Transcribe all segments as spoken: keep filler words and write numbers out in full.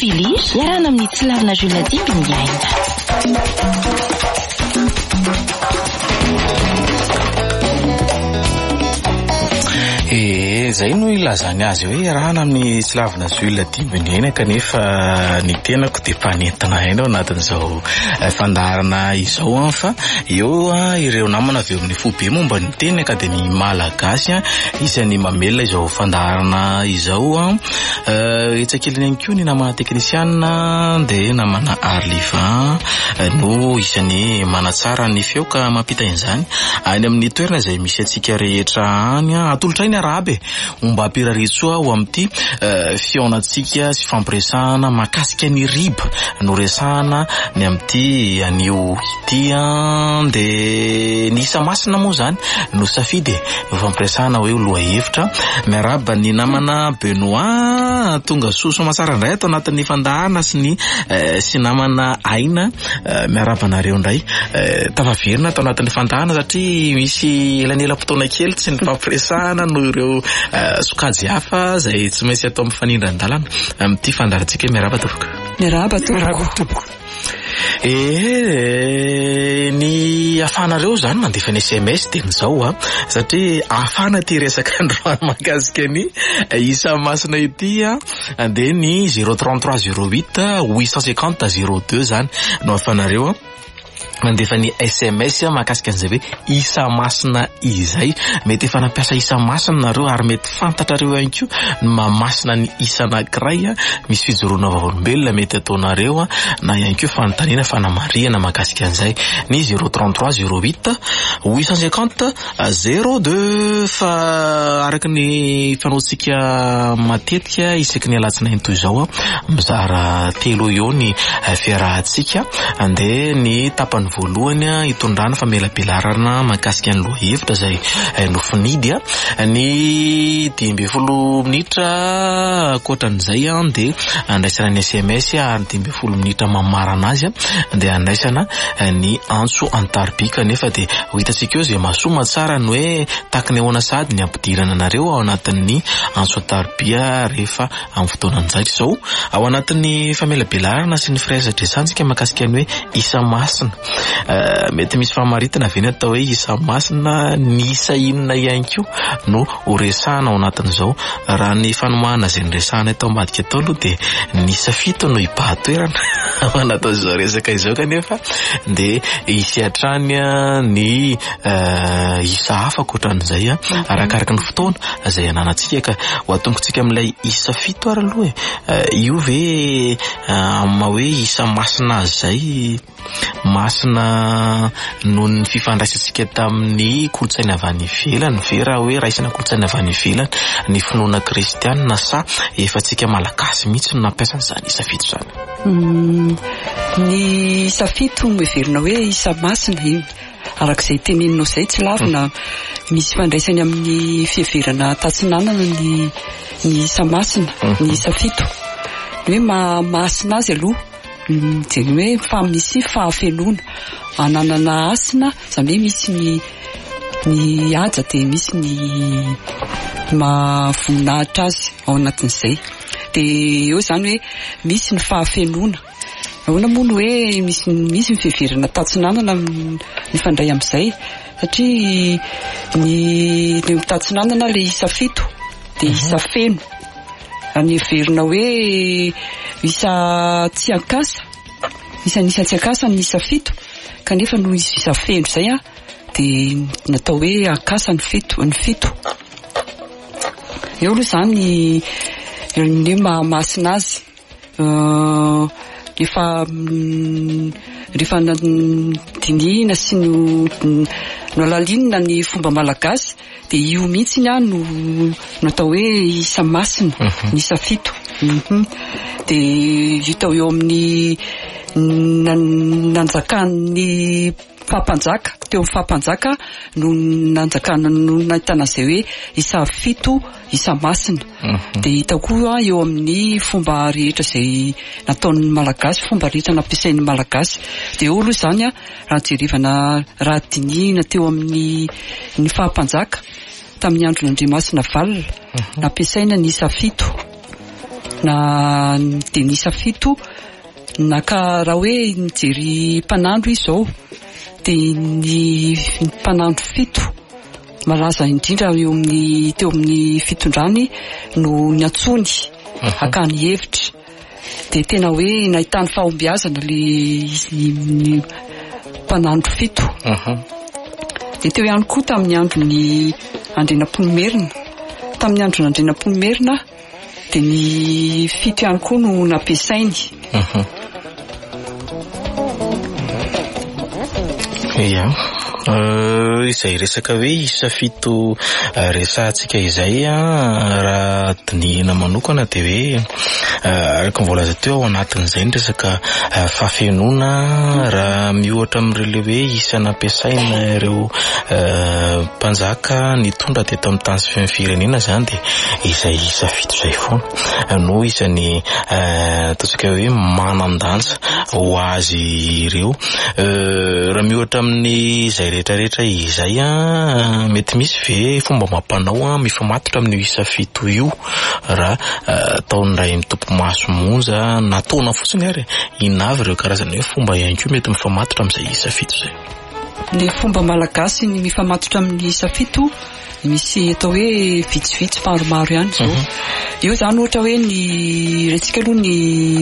Filiry iarana amin'ny Tsilavina Jules Dimby ny aina. E zay no ilazany azy hoe iarahana amin'ny Tsilavina Jules Dimby ny aina kanefa ny tenako de mpanentana aina ao anatin'izao fandarana izao fa eo ireo namana avy eo amin'ny fobe momba ny teny ka de ny malagasy isan'ny mamelona izao fandarana izao etsakely ihany koa ny namana teknisiana de namana Arlivan no isan'ny manatsara ny feo ka mampita izany any amin'ny toerana izay misy atsika rehetra any atolotra iny arabe mba ampiraritsoa ho amin'ity fionatsika sy fampiresahana makasika ny riba no resahana ny amin'ity anio ity de ny isa masina moa zany no safidy no fampiresahana hoe loha hevitra miaraba ny namana Benoit tonga soso masara ndray ato anatin'ny fandarana sy ny sy namana Aina miaraba nareo ndray tafaverina ato anatin'ny fandarana satria misy elanelam-potoana kely tsy ny fampiresahana no ireo sokajy hafa zay tsy maintsy atao mifanindran-dalana amin'ity fandarantsika miaraba tompoko. Miaraba tompoko. E ny afanareo zany mandefa ny S M S de mizao satria afana ty resaka androany makasika ny isa masina ity de ny zéro trente-trois zéro huit huit cent cinquante zéro deux zany no afanareo mandefa ny S M S makasika an'izay hoe isa masina izay mety efa nampiasa isa masina nareo ary mety fantatrareo ihany koa ny mamasina ny isa anankiray misy fijoroana vavolombelona mety ataonareo na ihany koa fanontaniana fanamariana makasika an'izay ny zéro trente-trois zéro huit huit cent cinquante zéro deux fa araky ny fanaotsika matetika isaky ny alatsinainy toy izao mizara telo eo ny fiarahantsika ande ny tapany voalohany itondrana famelabelarana makasika ny loha hevitra zay nofinidy ny dimy folo minitra akoatran'izay de andraisana ny S M S ary dimy folo minitra mamarana azy de andraisana ny antso antarbika nefa de hitatsika eo zay masoma tsara ny hoe takiny ahoana sady ny ampidirana nareo ao anatin'ny antso antarbia rehefa amin'ny fotoanan'izay zao ao anatin'ny famelabelarana sy ny firaisan-dresantsika makasika ny hoe isa masina mety misy famaritana veny atao hoe isa masina ny isa inona ihany koa no horesahana ao anatin'izao raha ny fanomahana zay nyresahana atao madika atao aloha de ny isa fito no ibahatoerana ao anatin'izao resaka izao kanefa de isy hatrany ny isa hafa akoatran'izay arakaraka ny fotoana zay ananatsika ka ho atongotsika amin'ilay isa fito ary aloha io ve ma hoe isa masina azy zay masina noho ny fifandraisantsika tamin'ny kolotsaina avy any ivelany ve raha hoe raisana kolotsaina avy any ivelany ny finoana kristianina sa efa tsika malagasy mihitsy no nampiasa an'izany isa fito zany. Ny isa fito miverina hoe isa masina io arak'izay teneninao zay tsy lavina misy fandraisany amin'ny fiheverana tatsinanana ny ny isa masina ny isa fito hoe masina azy aloha de hoe fa misy fahafenona ananana asina zany hoe misy ny ny aja de misy ny mavoninahitra azy ao anatin'izay de eo zany hoe misy ny fahafenona ahoana moa ny hoe misy misy ny fiheverana tatsinanana mifandray amin'izay satria ny ny tatsinanana le isa fito de isa feno any heverina hoe isa tsy akasa isa nisa tsy akasa ny isa fito kanefa no isa feno zay de natao hoe akasa ny fito ny fito eo aloha zany ny mahamasina azy rehefa rehefa dinihina sy no alalinina ny fomba malagasy de io mihitsy iny no natao hoe isa masina ny isa fito de hitao eo amin'ny nanjakan'ny fampanjaka teo amin'ny fampanjaka no nanjakana no nahitana zay hoe isa fito isa masina de hita koa eo amin'ny fomba rehetra zay nataon'ny malagasy fomba rehetra nampiasain'ny malagasy de eo aloha zany raha jerevana raha dinihina teo amin'ny ny fampanjaka tamin'ny andron'Andriamasina valina nampiasaina ny isa fito na de nisa fito naka raha hoe nijery mpanandro izy zao de ny mpanandro fito malaza indrindra eo amin'ny teo amin'ny fitondrany no ny atsony akany hevitra de tena hoe nahitany fahombiazana le mpanandro fito. De teo ihany koa tamin'ny andron'ny Andrinampoinimerina tamin'ny andron'ny Andrinampoinimerina de ny fito ihany koa no nampiasainy. Ia izay resaka hoe isa fito resantsika izay raha dinihina manokana de hoe araka mivolaza teo ao anatin'izay ny resaka fafenona raha miohatra amin'ireo hoe isa nampiasaina ireo mpanjaka nitondra teto amin'ny tany sy firenena zany de izay isa fito zay foana no isany ataontsika hoe manan-danja ho azy ireo. Raha miohatra amin'ny izay rehetrarehetra izay mety misy ve fomba mampanao mifamatotra amin'ny isa fito io raha ataon'iray mitompo maso monja nataona fotsiny ary inavy ireo karazana hoe fomba ihany koa mety mifamatotra amin'izay isa fito zay. Le fomba malagasy ny mifamatotra amin'ny isa fito misy atao hoe vitsivitsy maromaro ihany zao. Io zany ohatra hoe ny retsika aloha ny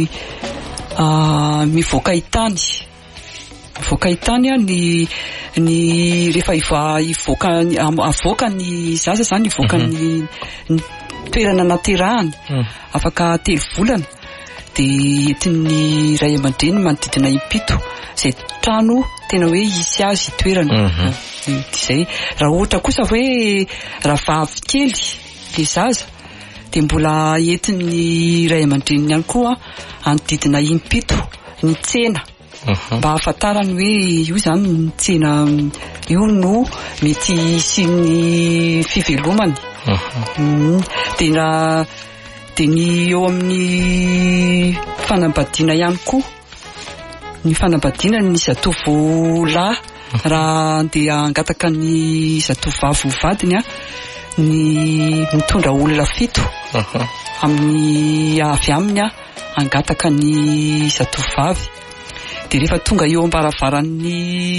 mivoaka hitany mivoaka hitany ny ny rehefa ivoaka avoaka ny zaza zany ivoaka ny toerana naterahany afaka telo volana de entin'ny ray aman-dreny manodidina impito zay trano tena hoe isy azy toerana. Izay raha ohatra kosa hoe raha vavy kely le zaza de mbola entin'ny ray aman-dreny ihany koa anodidina impito ny tsena mba ahafantarany hoe io zany ny tsena io no mety sy ny fivelomany. De raha de ny eo amin'ny fanambadiana ihany koa ny fanambadiana ny zatovo lahy raha andeha angataka ny zatovovavy ny vadiny ny mitondra olona fito amin'ny avy aminy angataka ny zatovovavy. De rehefa tonga eo ambaravaran'ny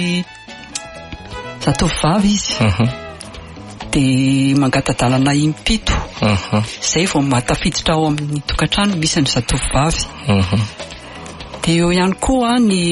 zatovovavy izy de mangata-dalana impito zay vao matafiditra ao amin'ny tokantrano misy ny zatovovavy. De eo ihany koa ny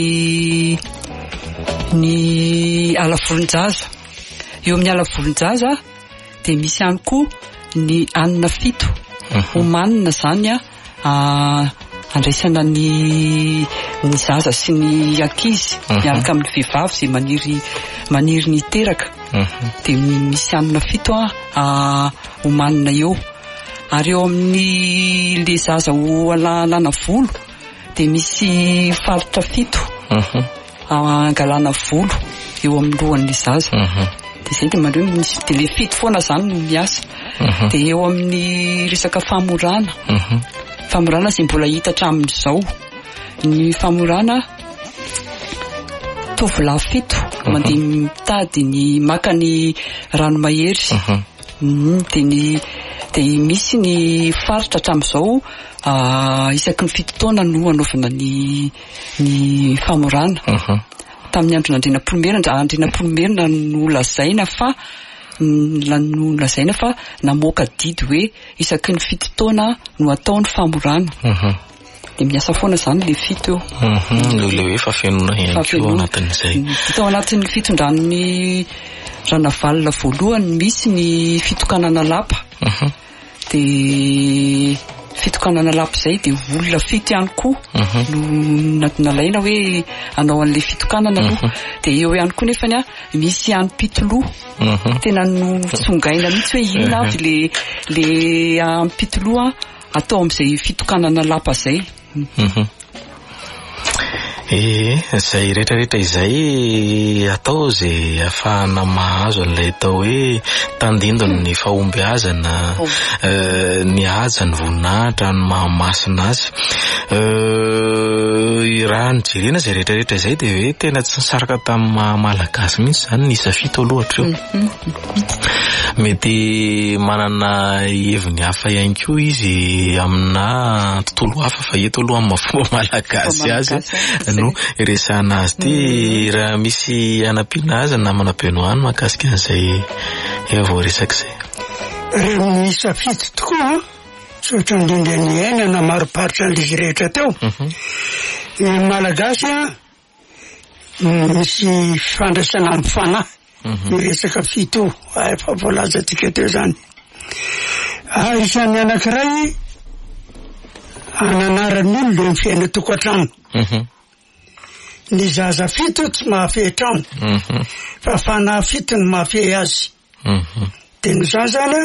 ny alavolonjaza eo amin'ny alavolonjaza de misy ihany koa ny anina fito omanina zany andraisana ny ny zaza sy ny ankizy miaraka amin'ny vehivavy zay maniry maniry ny teraka. De misy anina fito omanina eo ary eo amin'ny le zaza ho alana volo de misy faritra fito angalana volo eo amin'ny lohan'le zaza. De zay de mandreo misy de le fito foana zany no miasa. De eo amin'ny resaka famorana famorana zay mbola hita hatramin'izao ny famorana tovolahy fito mandeha mitady ny maka ny rano mahery. De ny de misy ny faritra hatramin'izao isaky ny fito taona no anaovana ny ny famorana. Tamin'ny andro Andrinampoinimerina Andrinampoinimerina no lazaina fa no lazaina fa namoaka didy hoe isaky ny fito taona no ataony famorana. De miasa foana zany le fito eo. Le hoe fafenona ihany koa anatin'izay. Tao anatin'ny fitondran'ny ranavalina voalohany misy ny fitokanana lapa. De fitokanana lapa zay de olona fito ihany koa no nalaina hoe anao an'le fitokanana aloha. De eo ihany koa nefany misy ampitoloha tena no tsongaina mihitsy hoe inona avy le le ampitoloha atao amin'izay fitokanana lapa zay. Eh zay rehetrarehetra izay atao zay afahana mahazo an'ilay atao hoe tandindony ny fahombiazana ny haja ny voninahitra ny mahamasina azy. raha nijerena zay rehetrarehetra zay de hoe tena tsy nisaraka tamin'ny malagasy mihitsy zany ny isa fito aloha hatreo. Mety manana heviny hafa ihany koa izy amina tontolo hafa fa eto aloha amin'ny fomba malagasy azy no resana azy ty raha misy anampiana azy na manam-peno any mahakasika an'izay efa voaresaka zay. Reo isa fito tokoa sotra indrindra ny aina na maroparitra an'izy rehetra teo. Ny malagasy misy fandraisana amin'ny fanahy miresaka fito efa voalaza antsika teo zany. Isan'ny anankiray ananaran'olona eo amin'ny fiaina tokantrano. Ny zaza fito tsy mahafehy trano fa fanahy fito no mahafehy azy. De ny zazana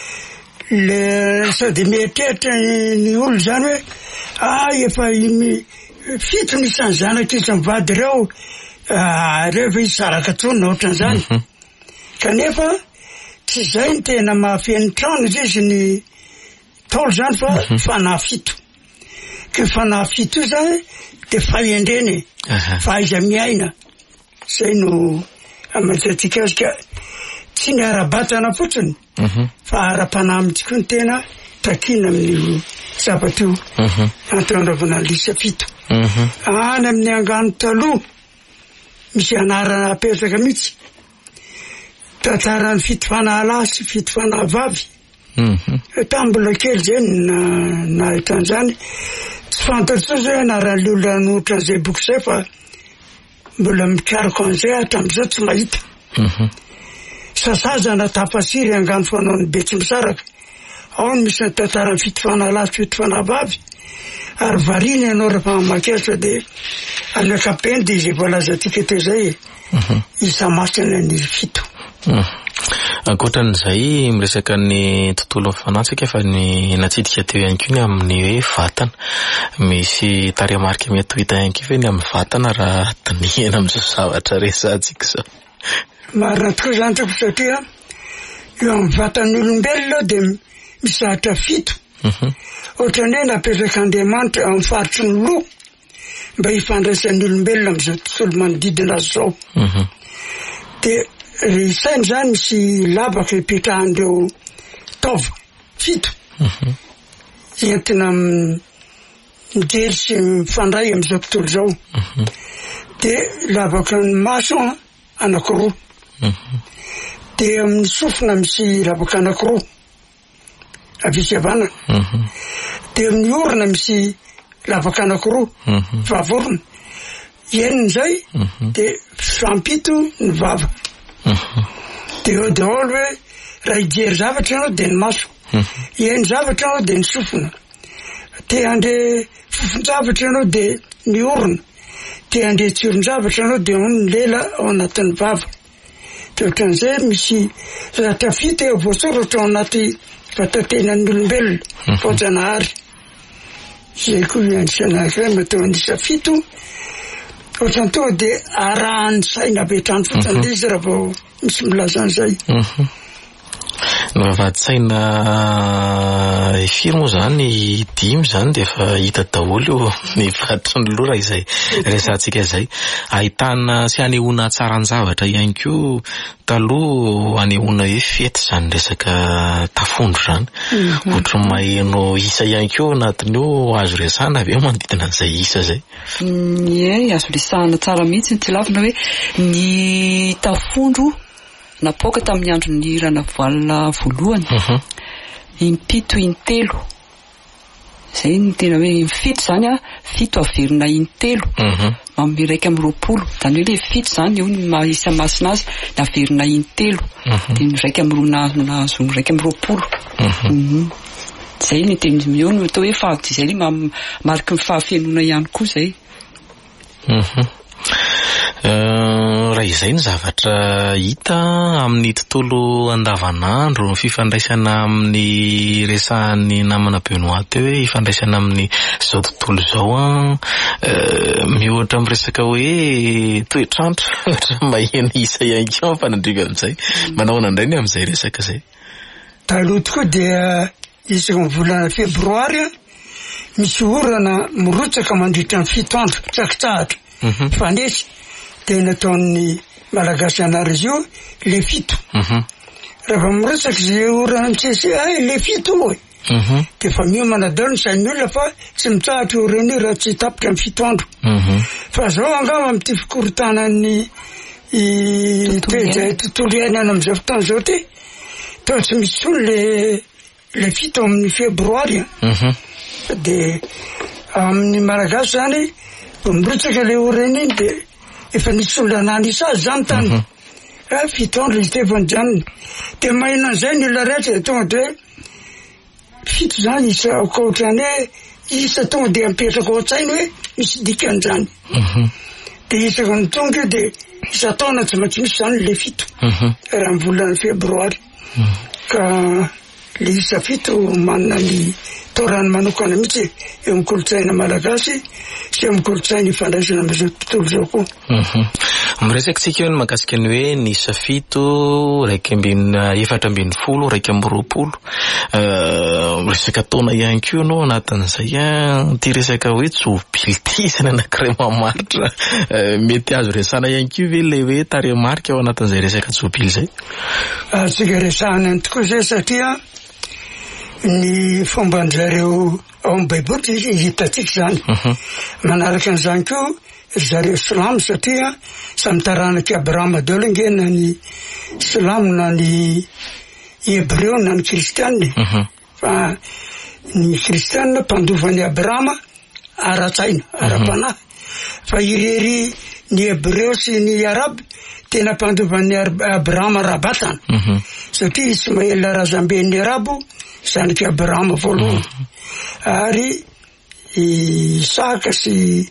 le sady mietrehitra ny olo zany hoe ah efa fito ny isan'ny zanaka isan'ny vady reo rehefa izy saraka tsony ohatran'izany. Kanefa tsy zay ny tena mahafehy ny trano izy ny taolo zany fa fanahy fito. Ke fanahy fito io zany de fahendreny fahaiza miaina zay no amantsika azy ka tsy ny ara-batana fotsiny fa ara-panahy amitsika ny tena takina amin'ny zavatra io antondravana lisa fito. Any amin'ny angano taloha misy anarana apetraka mihitsy tantarany fito fanahy lahy sy fito fanahy vavy. Tamin'ny mbola kely zay nahitan'izany tsy fantatro zay anaran'ny olona nohotran'izay boky zay fa mbola mikariko an'izay hatramin'izao tsy mahita. Sasazana tafasiry angano fanaony be tsy misaraka ao ny misy tantarany fito fanahy lahy sy fito fanahy vavy ary variny ianao rehefa mamakiasa de amin'ny ankapobeny de izay voalaza antsika teo zay isa masina ny fito. Ankoatran'izay miresaka ny tontolo fanatsika fa ny natsidika teo ihany koa ny amin'ny hoe vatana misy taremarika metohita ihany koa ny amin'ny vatana raha tanihana amin'izao zavatra resantsika zao. Marina tokoa zany toko satria eo amin'ny vatan'olombelona de misy zatra fito. Ohatrany hoe napetraka Andriamanitra amin'ny faritry ny loha mba hifandraisan'ny olombelona amin'izao tontolo manodidina azy zao. De isainy zany misy labaka hipetrahandreo taova fito entina mijery sy mifandray amin'izao tontolo zao. De labaka ny maso anakiroa. De amin'ny sofina misy labaka anakiroa avisy avana. De amin'ny orona misy labaka anakiroa vavorona. Enin'izay de fampito ny vava. De eo daholo hoe raha hijery zavatra ianao de ny maso, eny zavatra ianao de ny sofina, te andre fofon-javatra ianao de ny orona, te andre tsiron-javatra ianao de ny lela ao anatin'ny vava. De ohatran'izay misy zavatra fito eo voasoratra ao anaty vatantenan'ny olombelona voajanahary. Zay koa anisany anankiray matao anisa fito. Ohatrany tonga de arahan'ny saina betrany fotsiny le izy raha vao misy milaza an'izay. No vavahady-saina firy moa zany dimy zany de efa hita daholo eo ny fatrany loha raha izay resantsika izay. Ahitana sy anehoana tsara ny zavatra ihany koa taloha anehoana hoe fety zany resaka tafondro zany. Ohatra maheno isa ihany koa anatiny eo azo resana avy eo manodidina an'izay isa zay. Ie, azo resahana tsara mihitsy tsy lavina hoe ny tafondro napoaka tamin'ny andro ny rana voalina voalohany impito intelo zay ny tena hoe fito zany a fito averina intelo manome raika amin'ny roapolo zany hoe le fito zany eo ny isa masina azy na averina intelo de ny raika amin'ny roa nahazo ny raika amin'ny roapolo. Zay ny teny eo no atao hoe fahaty zay mariky ny fahafenona ihany koa zay. Raha izay ny zavatra hita amin'ny tontolo andavanandro, ny fifandraisana amin'ny resahan'ny namana Benoît teo hoe ifandraisana amin'ny zao tontolo zao a mihoatra amin'ny resaka hoe toetrandro ohatra maheno isa ihany koa ampanandrivy amin'izay. Manao anandray ny amin'izay resaka zay. Taloha tokoa dia isaky ny volana febroary misy orana mirotsaka mandritra ny fito andro tsakitsahatra fanesy dia nataon'ny malagasy anary io le fito rehefa mirotsaka zay orana mitsesy ay le fito oe dia fa miomana daholo ny sain'ny olona fa tsy mitsahatra orana io raha tsy tapitra ny fito andro fa zao angamba amin'ity fikorontanan'ny tontolo iainana amin'izao fotoana zao ty tao tsy misy tsony le le fito amin'ny febroary dia amin'ny malagasy zany mirotsaka le orana iny dia efa nisy olona nanisa azy zany tany fito andro izy tefany janony dia mahina an'izay ny olona rehetra tonga dia fito zany isa ka ohatrany hoe isa tonga dia mipetraka ao an-tsainy hoe misy dikan'izany dia isaka ny tonga io dia isa taona tsy maintsy misy zany le fito raha amin'ny volana febroary ka le isa fito manana ny taorany manokana mihitsy eo amin'ny kolotsaina malagasy sy amin'ny kolotsaina ifandraisana amin'izao tontolo zao koa. Miresaka tsika eo ny mahakasika ny hoe ny isa fito raiky ambiny efatra ambiny folo raiky amby roapolo resaka taona ihany koa ianao anatin'izay a ty resaka hoe tsobilitizana anankiray mamaritra mety azo resana ihany koa ve le hoe taremarika ao anatin'izay resaka tsobily zay? Tsika resahana any tokoa zay satria ny fomban'zareo ao amin'ny baiboly hitatsika zany manaraka an'izany koa zareo silamo satria samy taranaka Abrahama daholo nge na ny silamo na ny hebreo na ny kristianina fa ny kristianina mpandovan'ny Abrahama ara-tsaina ara-panahy fa irery ny hebreo sy ny araby tena mpandovan'ny Abrahama ara-batana satria Ismaela razamben'ny arabo zanaky Abrahama voalohany ary Isaka sy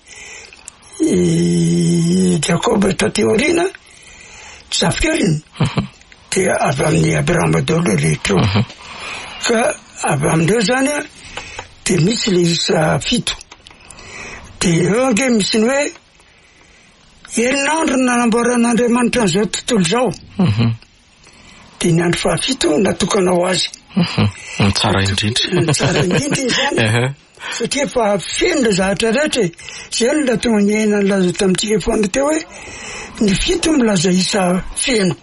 Jacob tateorina zafikeliny dia avy amin'ny Abrahama daholo rehetra ka avy amindreo zany a dia misy le isa fito dia eo ange misy ny hoe herinandro nanamboaran'Andriamanitra an'izao tontolo zao dia ny andro fahafito natokana ho azy tsara indrindra tsara indrindra zany satria fa feno le zavatra rehetra zay no tonga ny aina nilaza tamintsika foana teo hoe ny fito milaza isa feno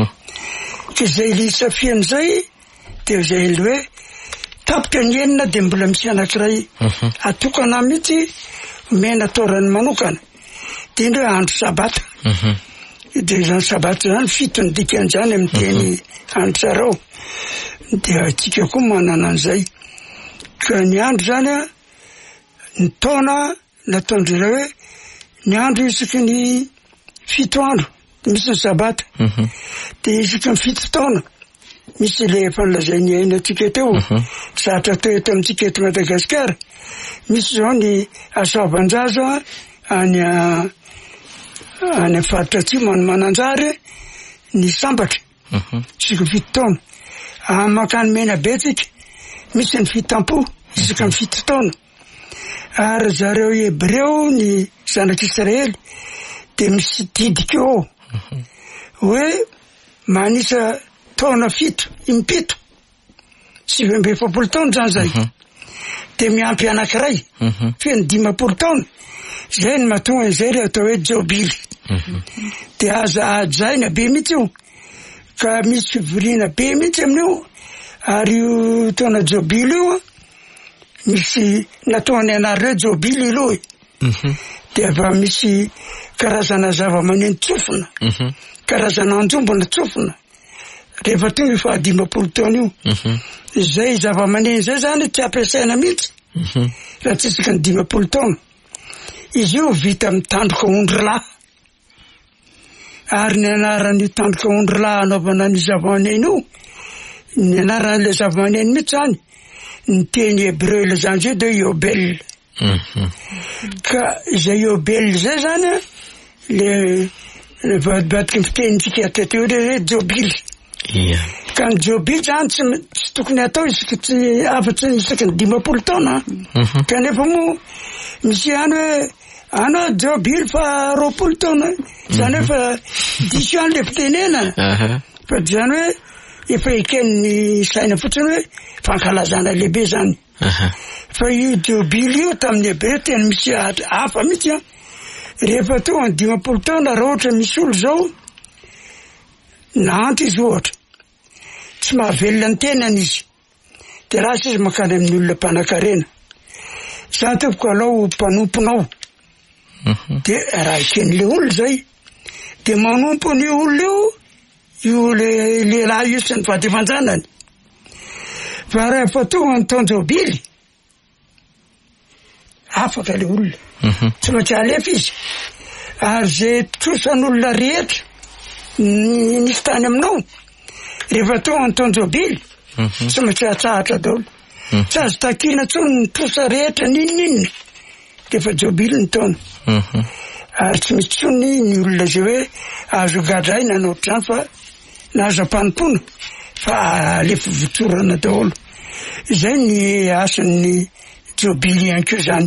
ka zay le isa feno zay dia zay le hoe tapitra ny enina dia mbola misy anankiray atokana mihitsy mena taorany manokana dia indro andro sabata dia zany sabata zany fito ny dikan'izany amin'ny teny andro tsarao dia tsika koa manana an'izay ka ny andro zany a ny taona nataondreo hoe ny andro isaky ny fito andro misy ny sabata dia isaky ny fito taona misy le fanlazainy aina atsika teo zatra teo eto amintsika eto Madagasikara misy zao ny asavan-jaza any any faritra atsimo any Mananjary ny sambatra isaky ny fito taona amakany mena betsika misy ny fitampo isaky ny fito taona ary zareo hebreo ny zanak'Israely dia misy didika eo hoe manisa taona fito impito sivy amby efapolo taona zany zay dia miampy anankiray feno dimapolo taona zay ny mahatonga zay le atao hoe jobily dia aza ajaina be mihitsy io ka misy fivoriana be mihitsy amin'io ary io taona jobily io misy nataony anareo jobily aloha dia va misy karazana zava-maneno tsofina karazana anjombona tsofina rehefa tonga fahadimapolo taona io zay zava-maneno zay zany tsy ampiasaina mihitsy raha tsy isaka ny dimapolo taona izy io vita amin'ny tandroka ondry lahy ary ny anaran'io tandroka ondry lahy anaovana ny zava-maneno io ny anaran'ilay zava-maneno mihitsy zany ny teny hebreo le zany zay dia Yobel ka izay Yobel zay zany le vadibadiky ny fitenitsika teteo hoe jobily ka ny jobily zany tsy tokony atao isaky tsy afatsy isaky ny dimapolo taona kanefa moa misy any hoe anao jobily fa roapolo taona zany hoe fa diso any le fitenena fa zany hoe efa eken'ny saina fotsiny hoe fankalazana lehibe zany fa io jobily io tamin'ny be tena misy hafa mihitsy a rehefa tonga ny dimampolo taona raha ohatra misy olo zao na anty izy ohatra tsy mahavelona ny tenany izy de raha izy makany amin'ny olona mpanan-karena za topoko alao mpanomponao de raha eken'le olo zay de manompo ny olo io io le lehilahy io sy ny vady aman-janany fa rehefa tonga ny taonjobily afaka le olona tsy maintsy alefa izy ary zay trosan'olona rehetra nisy tany aminao rehefa tonga ny taonjobily tsy maintsy atsahatra daholo tsy azo takina tsony ny trosa rehetra ninninina defa jobily ny taona ary tsy misy tsony ny olona zay hoe azo gadraina na ohatr'izany fa nazo ampanompona fa alefa votsorana daholo izay ny asan'ny jobily ihany koa zany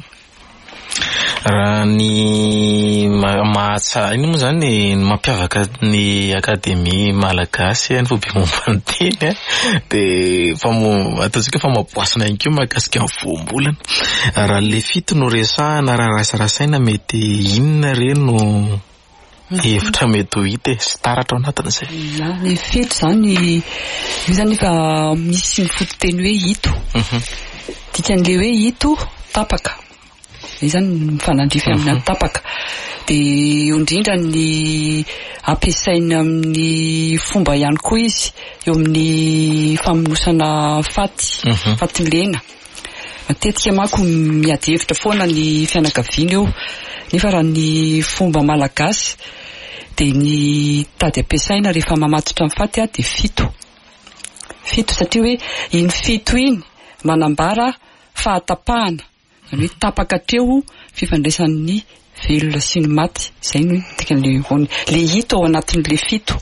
raha ny mahatsa iny moa zany mampiavaka ny akademia malagasy any fobe momba ny teny de ataontsika fa maboasina ihany koa mahakasika ny voambolana raha le fito no resahana raha rasarasaina mety inona reny no hevitra mety ho hita sy taratra ao anatin'izay ny fito zany io zany efa misy ny fototeny hoe hito dikan'le hoe hito tapaka izany mifanandrify amin'ny tapaka de indrindra ny ampiasaina amin'ny fomba ihany koa izy eo amin'ny famonosana faty faty lena matetika manko miady hevitra foana ny fianakaviana eo nefa raha ny fomba malagasy de ny tady ampiasaina rehefa mamatotra ny faty a de fito fito satria hoe iny fito iny manambara fahatapahana zany hoe tapaka teo fifandraisan'ny velona sy ny maty zay no dikan'le le hito ao anatin'le fito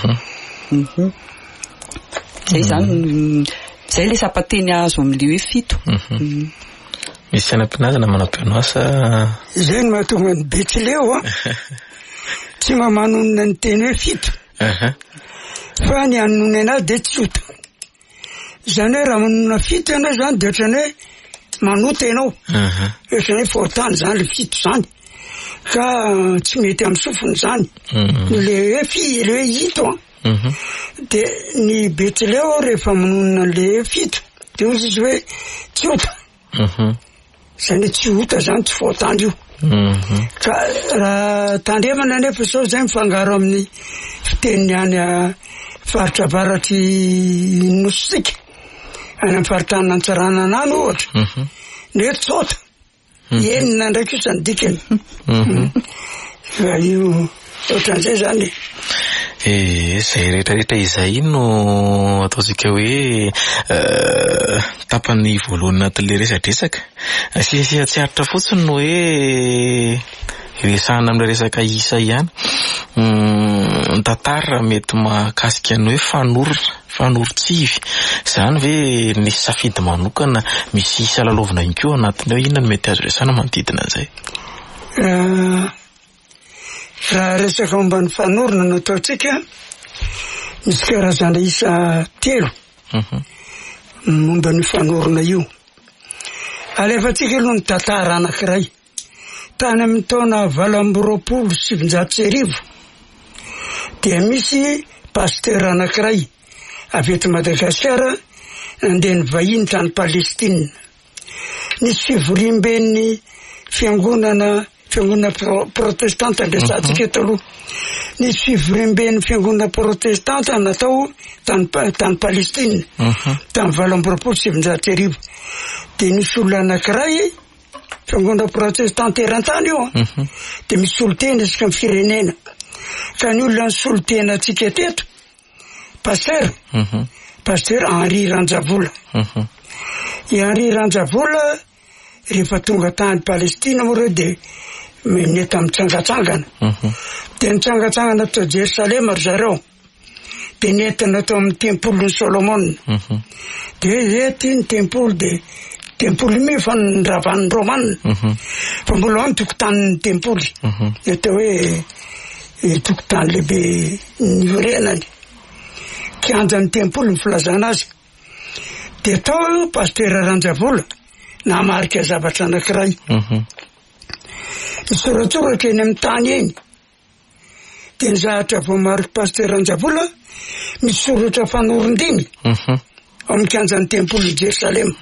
zay zany zay le sapateny azo amin'le hoe fito misy sainam-pinazana manam-peno asa zay no mahatonga ny Betsileo a tsy mamanonona ny teny hoe fito fa ny anonona anazy de tsy ota zany hoe raha manonona fito ianao zany de ohatrany hoe manota ianao ohatrany hoe faotany zany le fito zany ka tsy mety amin'ny sofiny zany le hoe fi le hoe hito a de ny Betsileo rehefa manonona le fito de ozy izy hoe tsy ota zany tsy ota zany tsy faotany io ka raha tandremana nefa sao zay mifangaro amin'ny fiteniny any faritra avaratry nositsika any amin'ny faritany Antsarana anany ohatra ne tsota enina ndraiky io zany dikany fa io ohatran'izay zany e zay rehetrarehetra izay no ataontsika hoe tapany voalohany anatin'le resadresaka asiasia tsiaritra fotsiny no hoe resahana amin'le resaka isa ihany ny tantara mety mahakasika ny hoe fanorona fanorotsivy zany hoe nisy safidy manokana misy isa lalovina ihany koa anatiny ao inona no mety azo resahana manodidina an'izay raha resaka momba ny fanorona no ataontsika misy karazana isa telo momba ny fanorona io alefatsika aloha ny tantara anankiray tany amin'ny taona valo amby roapolo sivinjato sy arivo dia misy pasteur anankiray avy eto Madagasikara nandeha nivahiny tany Palestina nisy fivorimben'ny fiangonana fiangonana protestanta andresantsika eto aloha nisy fivorimben'ny fiangonana protestanta natao tany tany Palestina tany valo amby roapolo sivinjato arivo de nisy olona anankiray fiangonana protestanta eran-tany io de misy solotena isika amin'ny firenena ka ny olona ny solotena atsika teto pasteur pasteur Henri Ranjavola i Henri Ranjavola rehefa tonga tany Palestina moa reo de meneta mitsangatsangana de nitsangatsangana to Jerusalema ry zareo de netana tao amin'ny tempoly Solomon de ety ny tempoly de tempoly mi fa nravan'ny Romanina fa mbola ao ny tokotanin'ny tempoly eto hoe tokotany lehibe ny orenany kianjan'ny tempoly ny filazana azy de tao pasteur Ranjavola na marika zavatra anankiray. Misoratsoratra eny amin'ny tany eny dia ny zahatra vao mariky pasteur Anjavola misy soratra fanorondimy ao amin'ny kianjan'ny tempoly Jerusalema.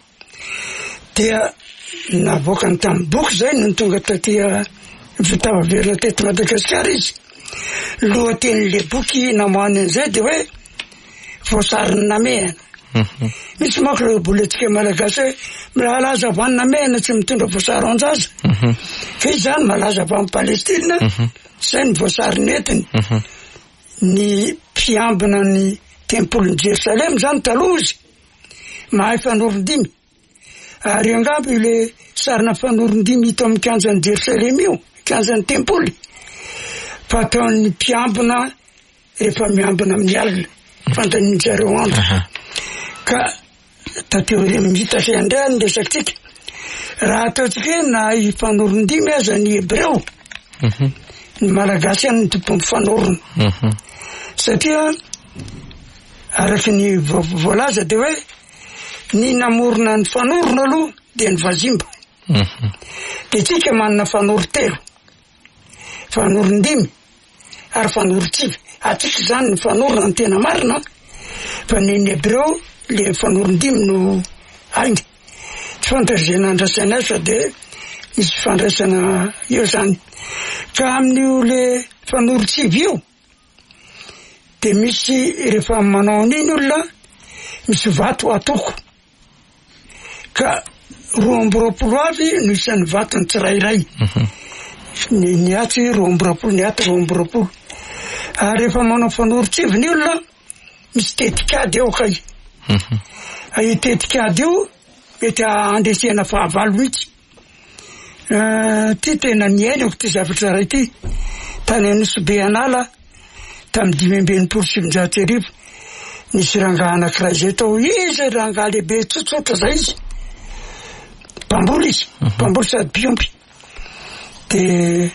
Dia navoakany tamin'ny boky zay no tonga tatia fitavaverina teto Madagasikara izy. Lohatenin'le boky namoahany an'izay dia hoe voasariny namehana. Misy manko ireo boletsika malagasy hoe malaza avy any namehana tsy mitondra voasary an-jaza. Fa izy zany malaza avy amin'ny Palestina, izay ny voasary netiny. Ny mpiambina ny tempoly Jerusalema zany taloha izy mahay fanorondimy. Ary angamba ile sarina fanorondimy hita amin'ny kianjan'ny Jerusalema io, kianjan'ny tempoly. Fa ataon'ny mpiambina rehefa miambina amin'ny alina, fandanin'jareo andro. Ka tateo mita se andray ny resaksika. Raha ataotsika na i fanorondimy aza ny Hebreo, ny malagasy any ny tompony fanorona. Satria araky ny voalaza dia hoe ny namorona ny fanorona aloha dia ny vazimba. Dia tsika manana fanorotelo, fanorondimy ary fanorotsivy. Atsika zany ny fanorona ny tena marina, fa ny Hebreo le fanorondimy no aingy. Tsy fantarizana andrasana azy fa dia misy fandraisana eo zany. Ka amin'io le fanorotsivy io dia misy rehefa manao an'iny olona misy vato atoko. Ka roa amby roapolo avy no isan'ny vatony tsirairay. Ny ny aty roa amby roapolo, ny aty roa amby roapolo. Ary rehefa manao fanorotsivy ny olona misy tetikady eo kay. Ay tetikady io mety andesena fahavalo mihitsy. Ty tena niainako ty zavatra ray ty tany anosy be anala tamin'ny dimy amby enimpolo sy sivinjato arivo. Nisy rangahy anankiray zay tao, izy rangahy lehibe tsotsotra zay izy, mpamboly izy, mpamboly sady mpiompy. Dia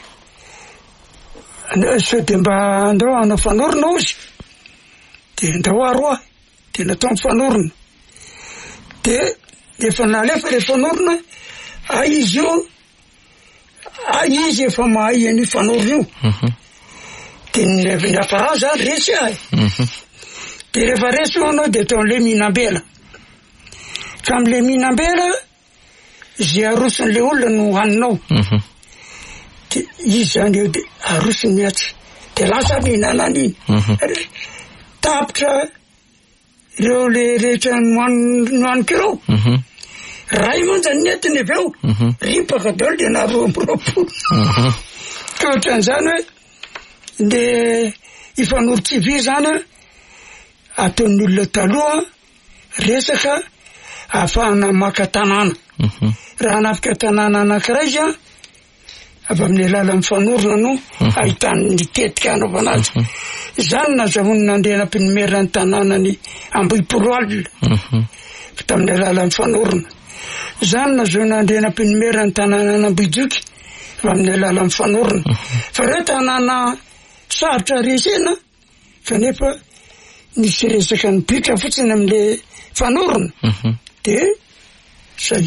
sao dia mba andao hanao fanorona ozy, dia andao aroa dia natao mifanorona. Dia efa nalefa le fanorona, ay izy io, ay izy efa mahay an'io fanorona io. Dia ny afara zany resy ahy. Dia rehefa resy io anao dia ataon'le mihinam-bela. Ka amin'le mihinam-bela izay arosin'le olona no haninao. Dia izy zany eo dia arosiny miatsy. Dia lasa mihinana an'iny. Tapitra ireo le rehetra nohaniko ireo. Ray monja ny entiny avy eo. Ripaka daholo dia na roa amby roapolo. Ka ohatran'izany hoe dia ifanorotsivy zany ataon'ny olona taloha resaka ahafahana maka tanàna. Raha hanafika tanàna anankiray izy avy amin'ny alalan'ny fanorona no ahitany ny tetika anaovana azy. Zany nazahoany nandeha nampinimerina ny tanànany Ambohipolo alina tamin'ny alalan'ny fanorona. Zany nazahoany nandeha nampinimerina ny tanànany Ambohijoky avy amin'ny alalan'ny fanorona. Fa reo tanàna sarotra resena kanefa nisy resaka nipitra fotsiny amin'le fanorona. Dia zay.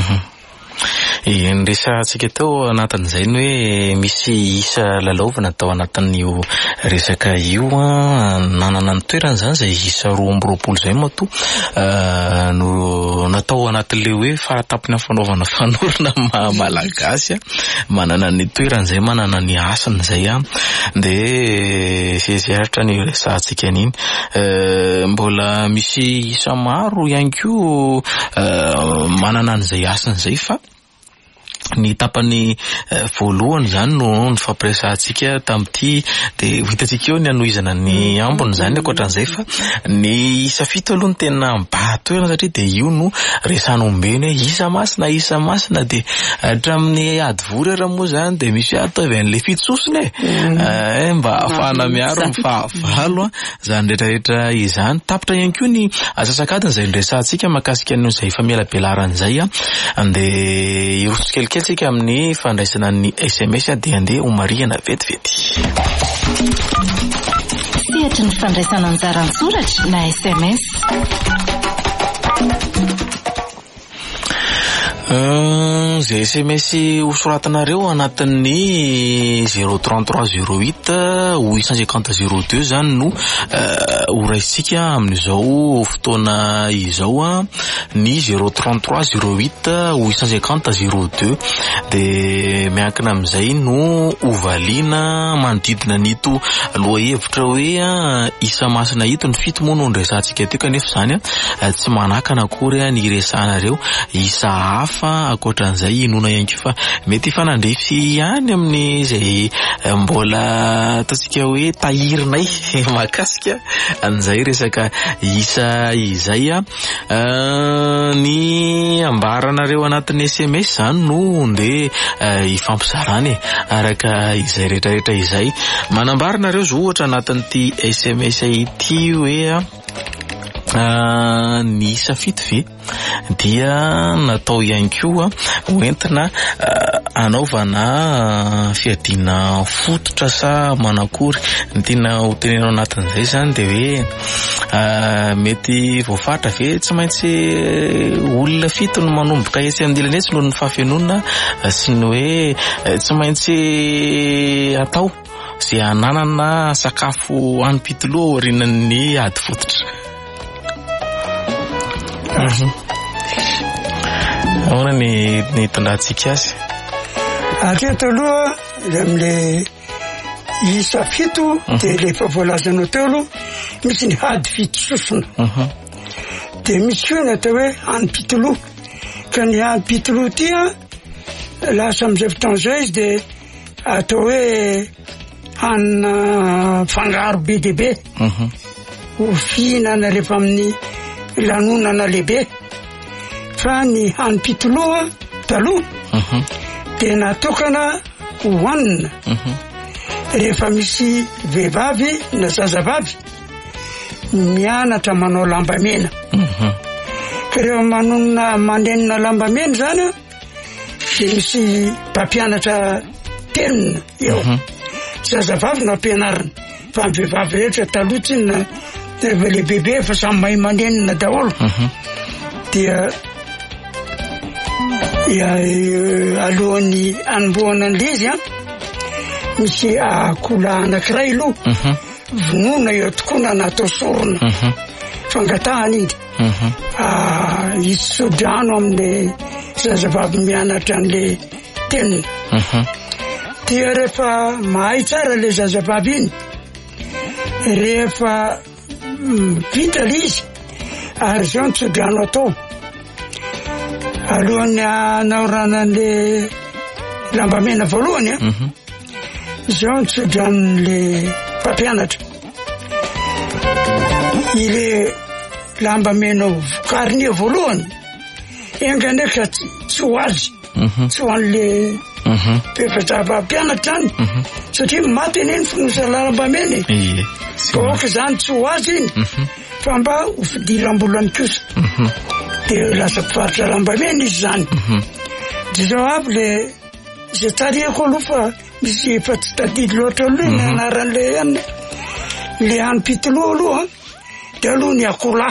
Ny resantsika tao anatin'izay ny hoe misy isa lalaovana tao anatin'io resaka io nanana ny toerana zany zay isa roa amby roapolo zay mato no natao anatin'le hoe fahatapina fanaovana fanorona malagasy, manana ny toerana zay, manana ny asany zay a. Dia zezaratra ny resantsika an'iny mbola misy isa maro ihany koa manana an'izay asany zay. Fa ny tapany voalohany zany no ny fampiresantsika tamin'ity dia hitantsika eo ny anohizana ny ambony zany ankoatran'izay. Fa ny isa fito aloha ny tena mibahatoerana satria dia io no resana ombeny hoe isa masina, isa masina. Dia hatramin'ny ady vory ara moa zany dia misy ataovy an'le fitsosiny e mba ahafahana miaro ny fahavalo zany rehetrarehetra izany. Tapitra ihany koa ny asasakadiny izay resantsika mahakasika an'izay efa miala-belarana izay a. Andeha irosy kelikely tsika amin'ny fandraisana ny S M S dia andeha homarihana vetivety. Sehatra ny fandraisana anjara antsoratra na S M S. Zay S M S hosoratanareo anatin'ny zéro trente-trois zéro huit huit cent cinquante zéro deux zany no horaisitsika amin'izao fotoana izao a, ny zéro trente-trois zéro huit huit cent cinquante zéro deux. De miankina amin'izay no ovaliana manodidina nito loha hevitra hoe isa masina ito ny fito moa no ndresantsika teo, kanefa zany a tsy manakana akory ny resanareo isa hafa akoatran'izay inona ihany fa mety fanandrefy ihany amin'ny zay mbola ataontsika hoe tahirinay makasika an'izay resaka isa izay a. Ny ambaranareo anatin'ny S M S zany no nde ifampizarany araka izay rehetrarehetra izay. Manambaranareo zao ohatra anatin'ity S M S ity hoe Uh, ny isa fito ve dia natao ihany koa hoentina uh, anaovana uh, fiadina fototra sa manakory. Ny tena hotenenao anatin'izay zany de hoe uh, mety voafatra ve tsy maintsy olona fito no manomboka etsy andilany etsy noho ny fahafenonana sy ny hoe uh, tsy maintsy atao zay ananana sakafo anim-pitoloha orinan'ny ady fototra. Mhm. Ahoana ny ny tondratsika azy? Atreto aloha amle isa fito de le favolazanao teo aloha misy ny hady fito sosona. Mhm. De misy koa natao hoe anim-pitoloha, ka ny anim-pitoloha ty a lasa am'izay fotoan'izay izy de atao hoe hanina fangaro be de be. Mhm. Ho fihinana rehefa amin'ny lanonana lehibe. Fa ny anim-pitoloha taloha de natokana hohanina rehefa misy vehivavy na zazavavy mianatra manao lambamena. Ka rehefa manonona manenina lambamena zany de misy mpampianatra tenina eo, zazavavy no ampianarina, fa ny vehivavy rehetra taloha tsy na rehefa le bebe fa samy mahay manenina daholo. Dia ia alohan'ny anombohana an'izy a misy akola anankiray aloha vonoina eo tokoa na natao sorona fangatahana iny izy sodrano amin'ny zazavavy mianatra an'le tenina. Dia rehefa mahay tsara le zazavavy iny, rehefa vita izy ary zao ny sodrano atao alohan'ny anaorana an'le lambamena voalohany a, zao ny sodran'le mpampianatra. Ile lambamena vokariny eo voalohany enganefa tsy ho azy, tsy ho an'le mpampianatra zany satria maty eneny fonosa lambamena e. Ohatra zany tsy ho azy iny fa mba ho fidiram-bolany kosa de lasa mpivarotra lambamena izy zany. De zao aby le zay tsariako aloha fa misy efa tsy tadidy loatra aloha ny anaran'le any le anim-pitoloha aloha de aloha ny akola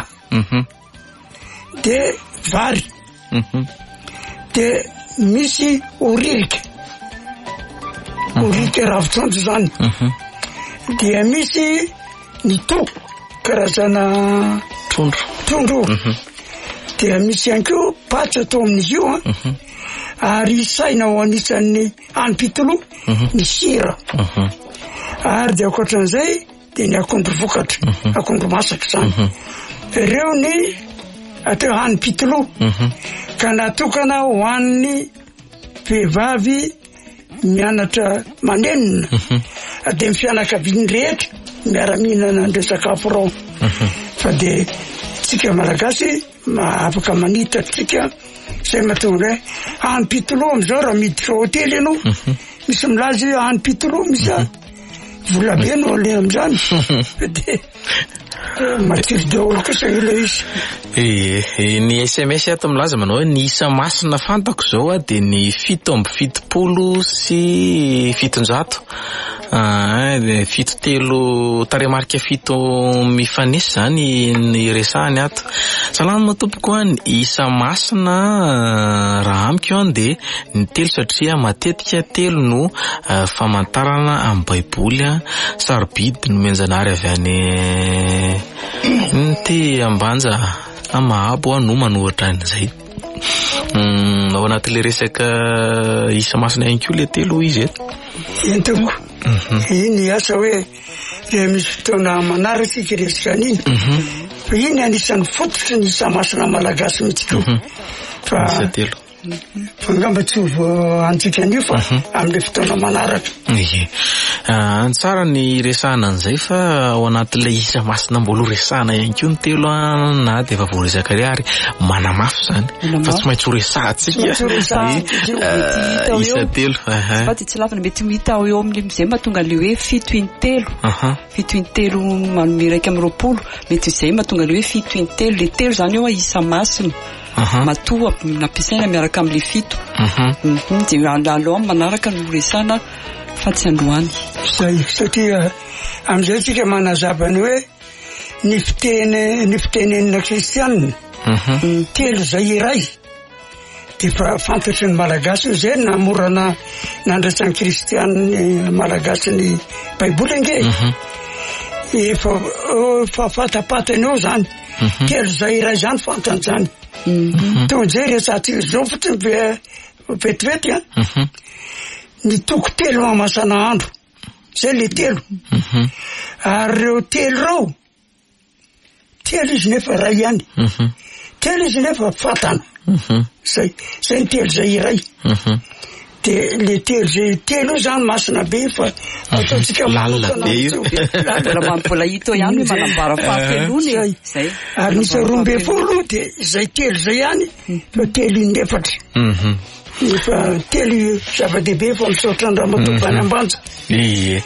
de vary de misy oririka oririka ravitsontso zany, dia misy ny to karazana trondro trondro, dia misy ihany koa patsa atao amin'izy io ary saina ho anisan'ny anim-pitoloha ny sira. Ary de akoatran'izay de ny akondro vokatra, akondro masaka zany, ireo ny atao anim-pitoloha ka natokana ho an'ny vehivavy mianatra manenina. De ny fianakaviany rehetra miara-mihinana andre sakafo rao. Fa de tsika malagasy afaka manita tsika zay mahatonga hoe anim-pitoloha am'izao raha miditra hôtely ianao misy milaza hoe anim-pitoloha misy a vola be no le am'izany. De martiry daholo kosa ila izy. E ny S M S ato milaza manao hoe ny isa masina fantako zao a de ny fito amby fitopolo sy fitonjato. Ah, fito telo taremarika fito mifanisy zany ny resahany ato. Salama tompoko any isa masina raha amiko any de ny telo satria matetika telo no uh, famantarana amin'ny baiboly sarobidy no menjanary avy any ny ty ambanja amahabo no manohatra an'izay. Mm, ao anaty le resaka isa masina ihany koa le telo izy eto. Entoko. Iny asa hoe re misy fotoana manaratsika resaka an'iny. Fa iny anisan'ny fototry ny isa masina malagasy mihitsy koa. Fa isa telo. Fa ngamba tsy ho antsika anio fa amin'ny fotoana manaraka. Ie. Ah, tsara ny resahana an'izay fa ao anatin'ilay isa masina mbola resahana ihany koa ny telo na de efa voaresaka ary manamafy zany. Fa tsy maintsy ho resahantsika. Isa telo. Fa tsy lavana mety mita eo amin'ny izay mahatonga le hoe fito iny telo. Fito iny telo manome iraika amby roapolo. Mety izay mahatonga le hoe fito iny telo. Le telo zany eo isa masina. Matoa nampiasaina miaraka amin'le fito. De alalo amin'ny manaraka no resana fa tsy androany. Zay satria amin'izay tsika manazava ny hoe ny fiteny ny fitenenina kristianina telo zay iray de fa fantatry ny malagasy zay namorana nandrasan'ny kristianina malagasy ny baiboly nge. Efa fa fatapatany eo zany telo zay iray zany fantany zany. Tonzay resatsika zao fotsiny vetivety a ny toko telo mamasana andro zay le telo. Ary reo telo reo telo izy nefa ray ihany. Telo izy nefa fatana. Zay zay ny telo zay iray. De le telo zay telo zany masina be fa ataotsika lalina be io. Mbola hita ihany manambara fahafelony. Zay. Ary misy roa amby folo de zay telo zay ihany fa telo inefatra. Efa telo zava-dehibe fa misaotra ny Ramatoa Ambanja. Ie.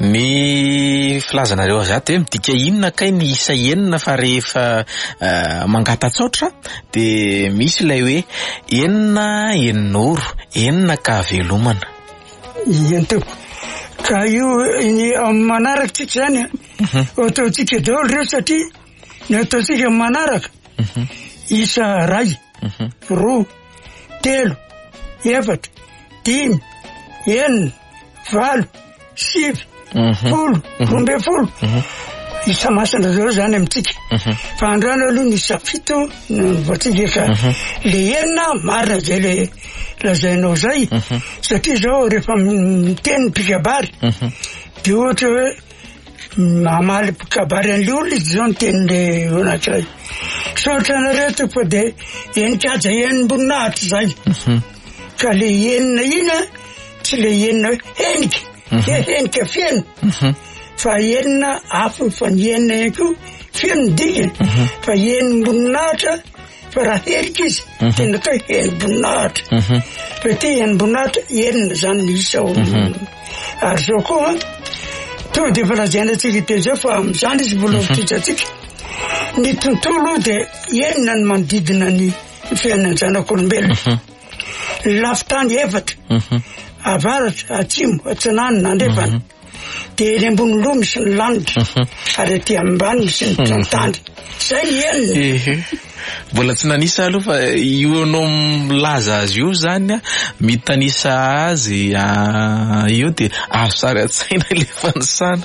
Ny filazanareo azato hoe midika inona kay ny isa enina fa rehefa mangatatsaotra de misy ilay hoe enina eninoro enina ka velomana. Entoko. Ka io ny manaraka tsika zany ataotsika daholo reo satria ny ataotsika manaraka isa ray roa telo efatra dimy enina valo sivy folo roa amby folo isa masina zao zany amintsika. Fa androany aloha ny isa fito vatsika ka le enina marina zay le lazainao zay satria zao rehefa miteny mpikabary de ohatra hoe mamaly mpikabary an'le olona izy zao ny tenin'le anankiray saotra nareto fa de enikaja enim-boninahitra zay. Ka le enina ina tsy le enina enika enika fiena fa enina hafa fa ny enina ihany koa fiena dikany fa enim-boninahitra fa raha herika izy tena atao enim-boninahitra fa ty enim-boninahitra enina zany ny isa ao. Ary zao koa to de fa lazaina tsika teo zao fa am'izany izy mbola fititsatsika ny tontolo de enina ny manodidina ny fiainan'ny zanak'olombelona. Lafi-tany efatra avaratra atsimo atsinany nandrefana de eny ambony loha misy ny lanitra ary aty ambany misy ny trantany zay ny enina. Mbola tsy nanisa aloha fa io anao milaza azy io zany mitanisa azy io de azo sary an-tsaina le fanisana.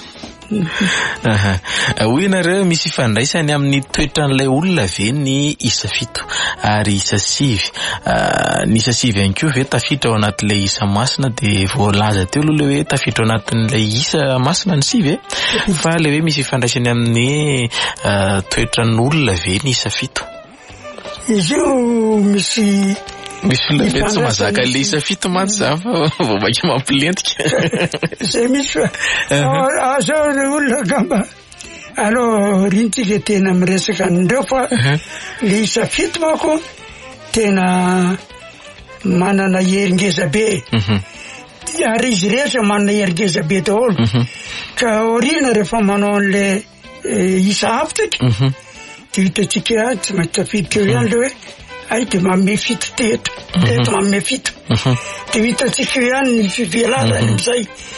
Hoy nareo misy ifandraisany amin'ny toetran'ilay olona ve ny isa fito ary isa sivy. Ny isa sivy ihany koa ve tafiditra ao anatin'ilay isa masina de voalaza teo aloha le hoe tafiditra ao anatin'ilay isa masina ny sivy fa le hoe misy ifandraisany amin'ny toetran'olona ve ny isa fito. Izy io misy misy le mety tsy mazaka le isa fito mantsy za fa vao maika mampilentika. Zay misy fa zao le olona gamba alo rintsika tena miresaka andreo fa le isa fito mako tena manana heringeza be. Ary izy rehetra manana heringeza be daholo ka orina rehefa manao an'le isa hafitsika de hitatsika tsy maintsy tafiditra eo ihany le hoe ay de manome fito teto teto manome fito de hitatsika eo ihany ny fivelarany am'izay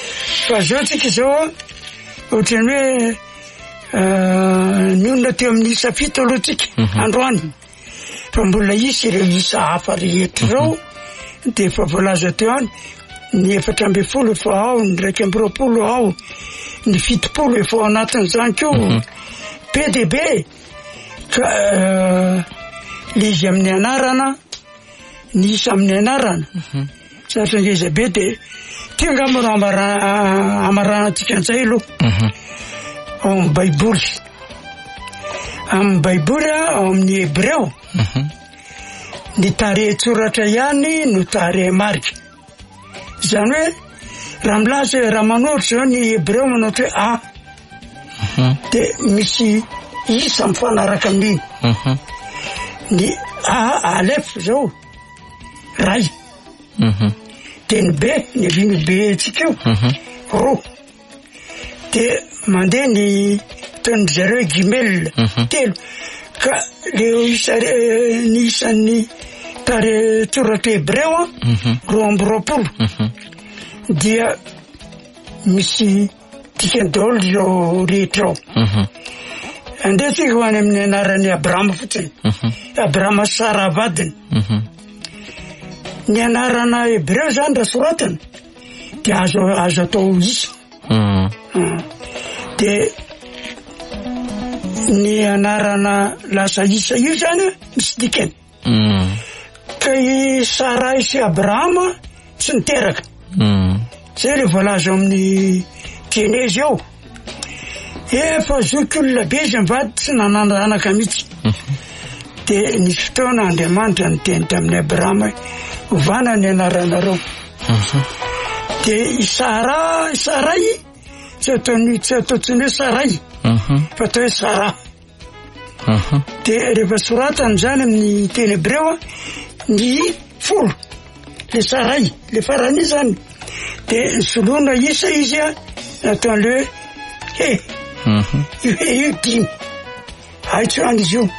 fa zao tsika zao ohatrany hoe ny olona teo amin'ny isa fito aloha tsika androany fa mbola isy ireo isa hafa rehetra zao de fa voalaza teo any ny efatra amby folo efa ao ny raiky amby roapolo ao ny fitopolo efa ao anatin'izany keo be de be ka le izy amin'ny anarana ny isa amin'ny anarana satria ngeza be de tenga mora amarana tsika an'izay aloha ao amin'ny baiboly amin'ny baiboly ao amin'ny hebreo ny tarehin-tsoratra ihany no tarehy marika zany hoe raha milaza raha manoatra zao ny hebreo manoatra hoe a de misy isa mifanaraka amin'iny ny a alef zao ray de ny be ny vimy be tsika io ro de mandeha ny taon'ny zareo gimel telo ka le isa ny isan'ny tarehin-tsoratra hebreo roa amby roapolo dia misy dikany daholo zao rehetra ao andeha tsika ho any amin'ny anaran'ny abrahama fotsiny abrahama sara vadiny ny anarana hebreo zany raha soratana de azo azo atao isa de ny anarana lasa isa io zany misy dikany ka i sara sy abrahama tsy niteraka zay le voalaza amin'ny Genèse ao efa zoky olona be izy mivady tsy nanananaka mihitsy de ny fotoana Andriamanitra niteny tamin'ny Abrahama ovana ny anaranareo de i Sara i Sarai tsy ataony tsy ataotsiny hoe Sarai fa atao hoe Sara de rehefa soratany zany amin'ny teny hebreo ny folo le Sarai le farany zany de solona isa izy a ataon'le he io io dimy haitsoany izy io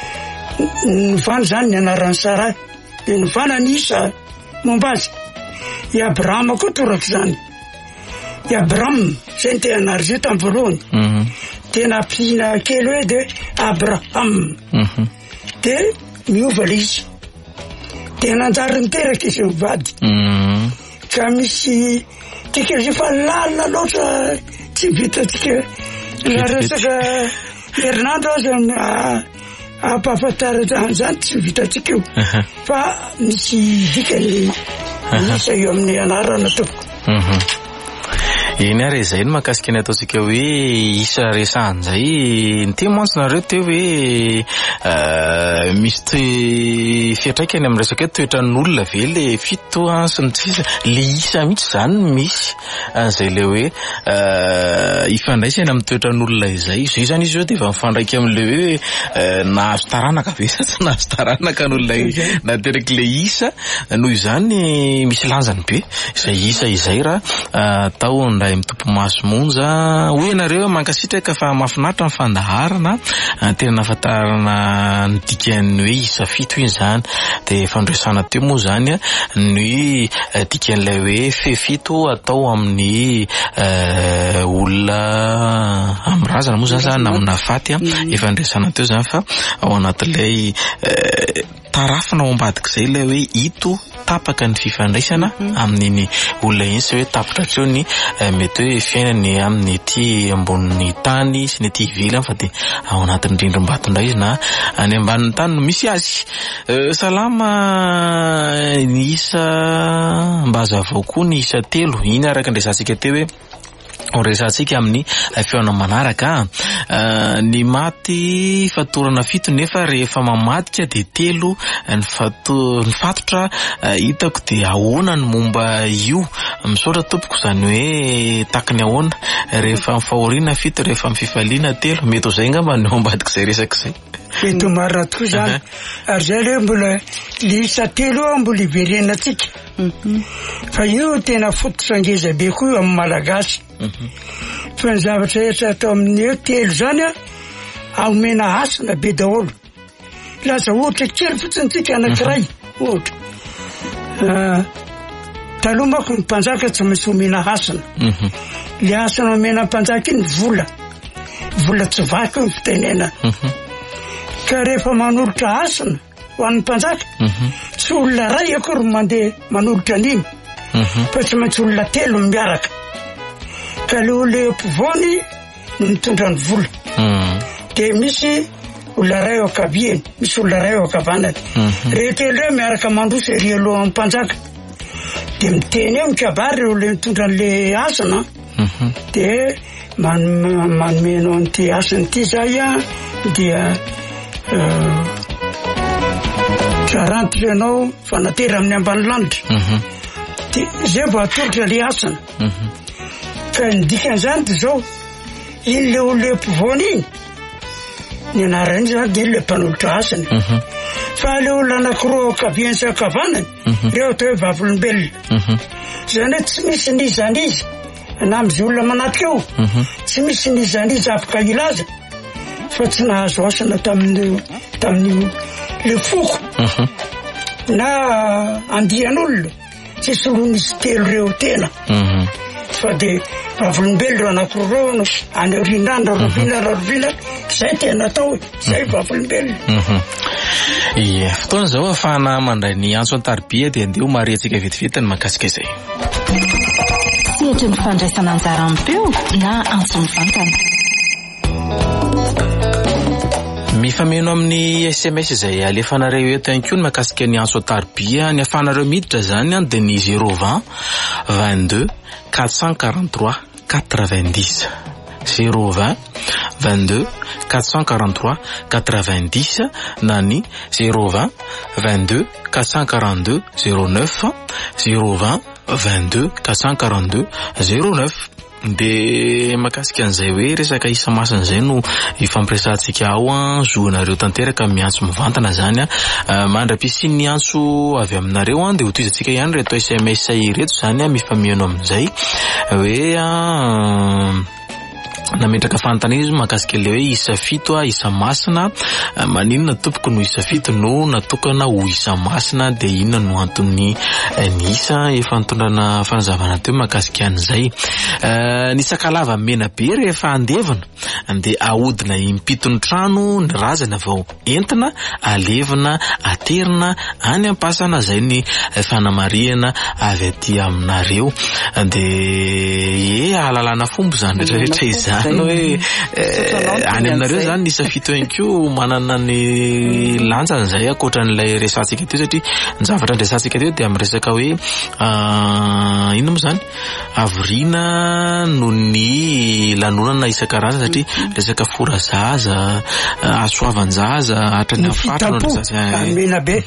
novany zany ny anaran'ny Sara de novana ny isa momba azy i Abrahama koa toraka zany i Abraham zay ny tena anary zay tamin'ny voalohany tena mpihina kely hoe de Abraham de miova le izy de nanjary niteraka izy mivady ka misy tika izy fa lalina loatra tsy vitatsika raha resaka herinandro azy ampahafantara zany tsy vitatsika io fa misy dikany isa eo amin'ny anarana tompoko iny ary zay no mahakasika ny ataontsika hoe isa resan'izay ny mantsy nareo teo hoe misy toe fiatraikany amin'ny resaka hoe toetran'olona ve le fito sy ny tsisa le isa mihitsy zany misy an'izay le hoe ifandraisana amin'ny toetran'olona izay zay zany izy eo de efa mifandraiky amin'le hoe nahazo taranaka ve sa tsy nahazo taranaka n'olona nateraky le isa noho izany misy lanjany be izay isa izay raha tao ndray mitompo masomonja hoe nareo mankasitraka fa mafinatra ny fandaharana tena nafatarana ny dikan'ny hoe isa fito iny zany de fandresana teo moa zany ny dikan'ilay hoe fe fito atao amin'ny olona amin'ny razana moa zany na amina faty efa andresana teo zany fa ao anatin'ilay tarafina ao ambadik'izay ilay hoe ito tapaka ny fifandraisana amin'iny olona iny sy hoe tapitra tseo ny mety hoe fiainany amin'ny ety ambon'ny tany sy ny ety ivelany fa de ao anatin'ny rindrim-batondray izy na any ambanin'ny tany no misy azy salama ny isa mba hazavao koa ny isa telo iny araka ndraisantsika teo hoe resantsika amin'ny feona manaraka ny maty fatorana fito nefa rehefa mamadika de telo ny fato ny fatotra hitako de ahoana ny momba io misaotra tompoko zany hoe takany ahoana rehefa mifahoriana fito rehefa mififaliana telo mety zay ngamba ny ambadika zay resaka zay eto marina tokoa zany ary zay le mbola le isa telo ao mbola iverena tsika fa io tena fototra ngeza be koa io amin'ny malagasy fa ny zavatra rehetra atao amin'ny eo telo zany a aomena asina be daholo laza ohatra kely fotsiny tsika anankiray ohatra taloha mako ny mpanjaka tsy maintsy omena hasina. Le hasina omena mpanjaka iny vola vola tsy vaky ny fitenena. Ka rehefa manolotra hasina ho an'ny mpanjaka tsy olona ray akory mandeha manolotra an'iny fa tsy maintsy olona telo miaraka. Ka le olona ampovoany no mitondra ny vola. De misy olona ray ao akaviany, misy olona ray ao akavanany. Rehetra ireo miaraka mandroso ery alohan'ny mpanjaka. De miteny eo mikabary ireo le mitondra an'le hasina. De manomenao an'ity hasina ity zay a dia sarantitra ianao fanatera amin'ny ambany lanitra. De zay vao atolotra le hasina. Ka ny dikan'izany de zao iny le olona ampovoany iny ny anarany zany de le mpanolotra hasina. Fa le olona anankiroa akaviany sy akavanany reo atao hoe vavolombelona. Zany hoe tsy misy nizaniza na am'izay olona manatrika eo tsy misy nizaniza afaka ilaza fa tsy nahazo hasina tamin'ny tamin'ny le foko na andian'olona tsy solonisy telo reo tena. Fa de vavolombelona anankiroa no any aoriana rovina rovina zay tena atao zay vavolombelona. Ie, fotoana zao afahana mandray ny antso an-taribia dia andeha ho mariantsika vetivety ny mahakasika izay. Sehatry ny fandraisana anjara am-peo na antso mivantana. Mifameno amin'ny S M S izay alefanareo eto ihany koa ny mahakasika ny antso an-taribia. Ny afahanareo miditra zany a dia ny zéro vingt vingt-deux quatre cent quarante-trois quatre-vingt-dix. zéro vingt vingt-deux quatre cent quarante-trois quatre-vingt-dix na ny zéro vingt vingt-deux quatre cent quarante-deux zéro neuf zéro vingt vingt-deux quatre cent quarante-deux zéro neuf. De makasika an'izay hoe resaka isa masina zay no ifampiresantsika ao a zoanareo tanteraka miantso mivantana zany a mandra-pisiny ny antso avy aminareo a de ho toizantsika ihany reto S M S ireto zany a mifamiano amin'izay hoe a nametraka fanontaniana izy mahakasika le hoe isa fito a isa masina maninona tompoko no isa fito no natokana ho isa masina de inona no antony ny isa efa nitondrana fanazavana teo mahakasika an'izay. Ny sakalava mena be rehefa andevana de ahodina impitony trano ny razana vao entina alevina aterina any ampasana zay ny fanamariana avy aty aminareo. De e ahalalana fombo zany rehetrarehetra izany hoe any aminareo zany ny isa fito ihany koa manana ny lanjany zay akoatran'ilay resantsika teo satria ny zavatra ny resantsika teo dia amin'ny resaka hoe inona moa zany avoriana no ny lanonana isan-karazany satria resaka fora zaza asoavan-jaza hatrany afatana no mena be.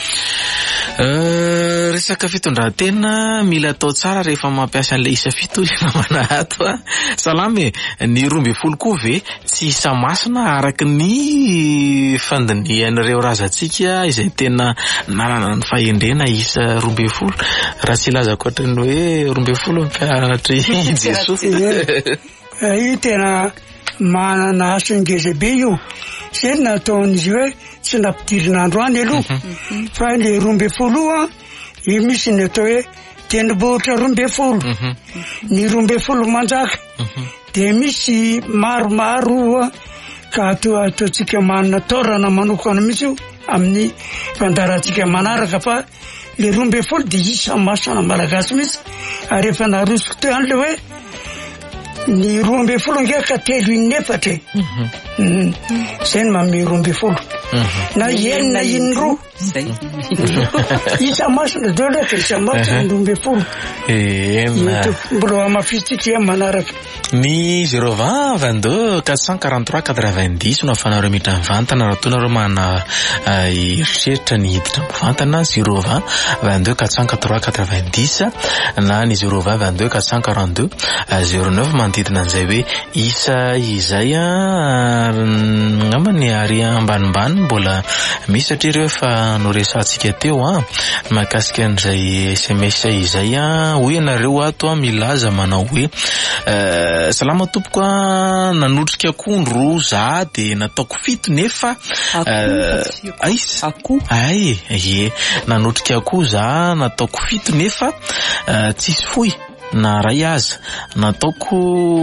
Resaka fitondran-tena mila atao tsara rehefa mampiasa an'ilay isa fito namana ato a salamy ny roa ambin'ny folo koa ve tsy isa masina araky ny fandinihan'ireo razantsika izay tena nanana ny fahendrena isa roa ambin'ny folo raha tsy ilaza koatrany hoe roa ambin'ny folo mpianatry Jesosy. Io tena manana asa ngeza be io zay nataon'izy hoe tsy nampidirin'andro any aloha fa le roa ambin'ny folo a io misy ny atao hoe tendrombohitra roa ambin'ny folo ny roa ambin'ny folo manjaka de misy maromaro ka atao ataontsika manana taorana manokana mihitsy io amin'ny fandarantsika manaraka fa le roa ambin'ny folo de isa masana malagasy mihitsy ary efa narosiko teo any le hoe ny roa ambin'ny folo ngeka telo inefatra zay ny manome roa ambin'ny folo na enina iny roa isa masina deo leka isa masina roa ambin'ny folo mbola amafitsika manaraka. Ny zéro vingt vingt-deux quatre cent quarante-trois quatre-vingt-dix no afanareo miditra mivantana raha toanareo manana eritreritra ny hiditra mivantana zéro vingt vingt-deux quatre cent quatre-vingt-trois quatre-vingt-dix na ny zéro vingt vingt-deux quatre cent quarante-deux zéro neuf manodidina an'izay hoe isa izay a ngamba ny ary ambanimbany mbola misy satria ireo efa noresantsika teo a mahakasika an'izay S M S izay a hoe nareo ato a milaza manao hoe salama tompoko a nanotrika akondro za de nataoko fito nefa ay ay ye nanotrika akoho za nataoko fito nefa tsisy foy na ray aza nataoko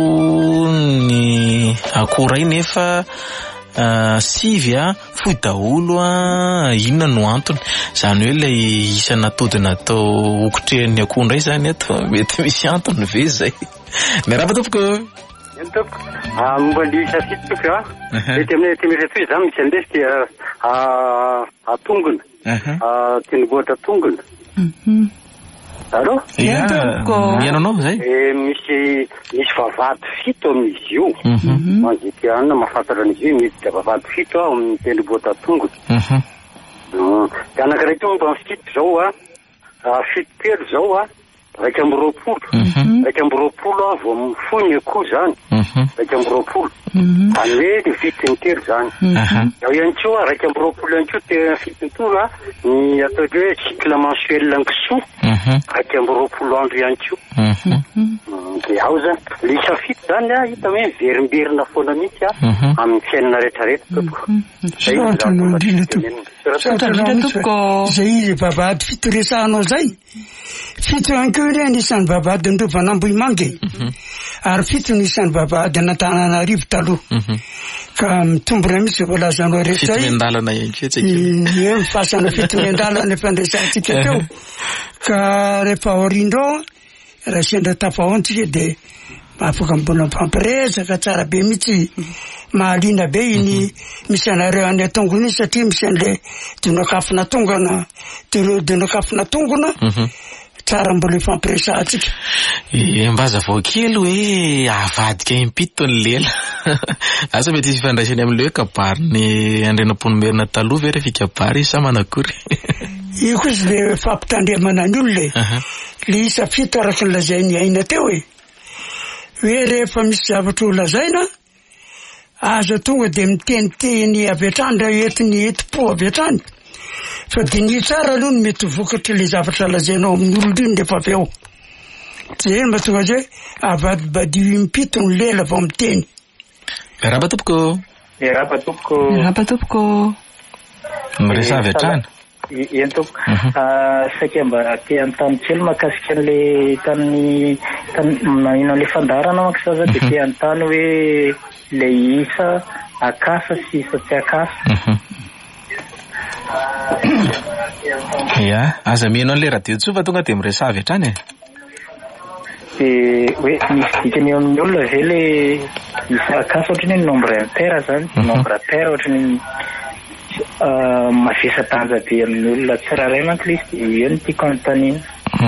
ny akoho ray nefa Uh, sivy a foy daholo a inona no antony zany hoe ilay isa natody natao okotrehan'ny akoho ndray zany ato mety misy antony ve zay miarahaba tompoko tompoko momba ny isa fito tompoko a mety amin'ny temiretoy zany misy an'ilay ty atongona tenigoatra tongona Allô? Yeah, mianao zay? Eh misy misy vavahady fito amin'izy io. Manjiky anna mahafantatra an'izy io misy vavahady fito amin'ny tendrombohitra tongony. Mhm. Ka anankiray tonga amin'ny fito zao a, fito telo zao a, raika amby roapolo. Raika amby roapolo a vao mifono akoho zany. Raika amby roapolo. Any hoe ny fitony telo zany. Ao ihany koa raika amby roapolo ihany koa te fitony telo ny atao hoe cycle mensuel lankisoa. Raika amby roapolo andro ihany koa. De ao zany le isa fito zany a hita hoe verimberina foana mihitsy a amin'ny fiainana rehetrarehetra tompoko. Zay vavahady fito resahanao zay. Fito ihany koa ireny isan'ny vavahady Ndovanambohimange. Ary fito ny isan'ny vavahady Antananarivo taloha. Ka mitombona mihitsy voalazanao rehetra zay. Fito mendalana ihany koa tsika. Ie mifasana fito mendalana efa nresantsika teo. Ka rehefa aorindreo raha sendra tafaontsika de afaka mbola mpampiresaka tsara be mihitsy mahaliana be iny misy anareo any atongony satria misy an'le donakafona tongana donakafona tongona tsara mbola ifampiresantsika. Mbaza vao kely hoe avadika impito ny lela asa mety isy fandraisany amin'le hoe kabary ny andrenam-ponomerina taloha ve rehefa ikabary sa manakory? Io kosa le fampitandremana ny olona le isa fito araka ny lazainy aina teo e hoe rehefa misy zavatra ho lazaina aza tonga de miteniteny avy hatrany raha etiny eti-po avy hatrany fa de ny tsara aloha no mety vokatra le zavatra lazainao amin'ny olon-driny rehefa avy eo zay mahatonga zay avadibadio impito ny lela vao miteny. Miarahaba tompoko. Miarahaba tompoko. Miarahaba tompoko. Miresa avy hatrany. Ien tompoko. Saika mba te antany kely mahakasika an'le tany mahino an'le fandarana manko de te antany hoe le isa akasa sy isa tsy akasa. Ya, aza mihaino an'le radio tsofa tonga de miresa avy hatrany e. De hoe misy dikany amin'ny olona ve le isa akasa ohatrany hoe nombre impair zany, nombre pair ohatrany mavesa tanja be amin'ny olona tsiraray manko le izy io no tiako anontaniana.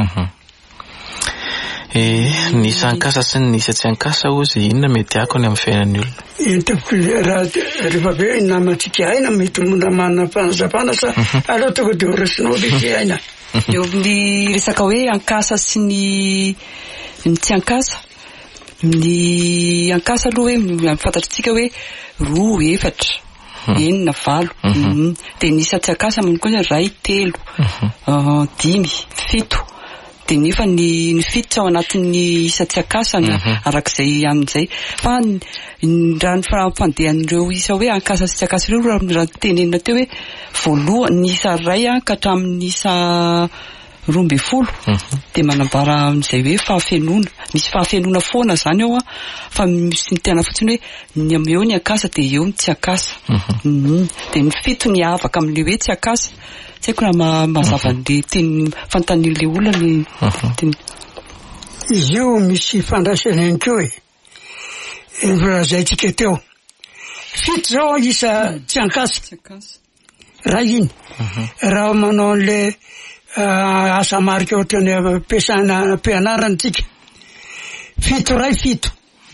Eh, ny isa ankasa sy ny isa tsy ankasa ozy inona mety ako ny amin'ny fiainan'ny olona? Entako raha rehefa be namantsika aina mety mona manana fanazavana sa aleo tonga de horesinao le aina. Eo amin'ny resaka hoe ankasa sy ny ny tsy ankasa. Ny ankasa aloha hoe fantatritsika hoe roa efatra enina valo de ny isa tsy ankasa amin'ny koa ray telo dimy fito de nefa ny ny fito ao anatin'ny isa tsy ankasa arak'izay amin'izay fa raha ny fampandehan'ireo isa hoe ankasa sy tsy ankasa ireo raha tenenina teo hoe voalohany ny isa ray ka hatramin'ny isa roa amby folo de manambara amin'izay hoe fahafenona misy fahafenona foana zany ao a fa misy ny tena fotsiny hoe ny eo ny ankasa de eo ny tsy ankasa de ny fito ny avaka amin'le hoe tsy ankasa tsy haiko raha mazava an'le teny fanontanian'le olona ny teny. Izy io misy fandraisana ihany koa e voalazaintsika teo fito zao isa tsy ankasa raha iny raha manao an'le asa marika ohatrany ampiasana ampianarana tsika fito ray fito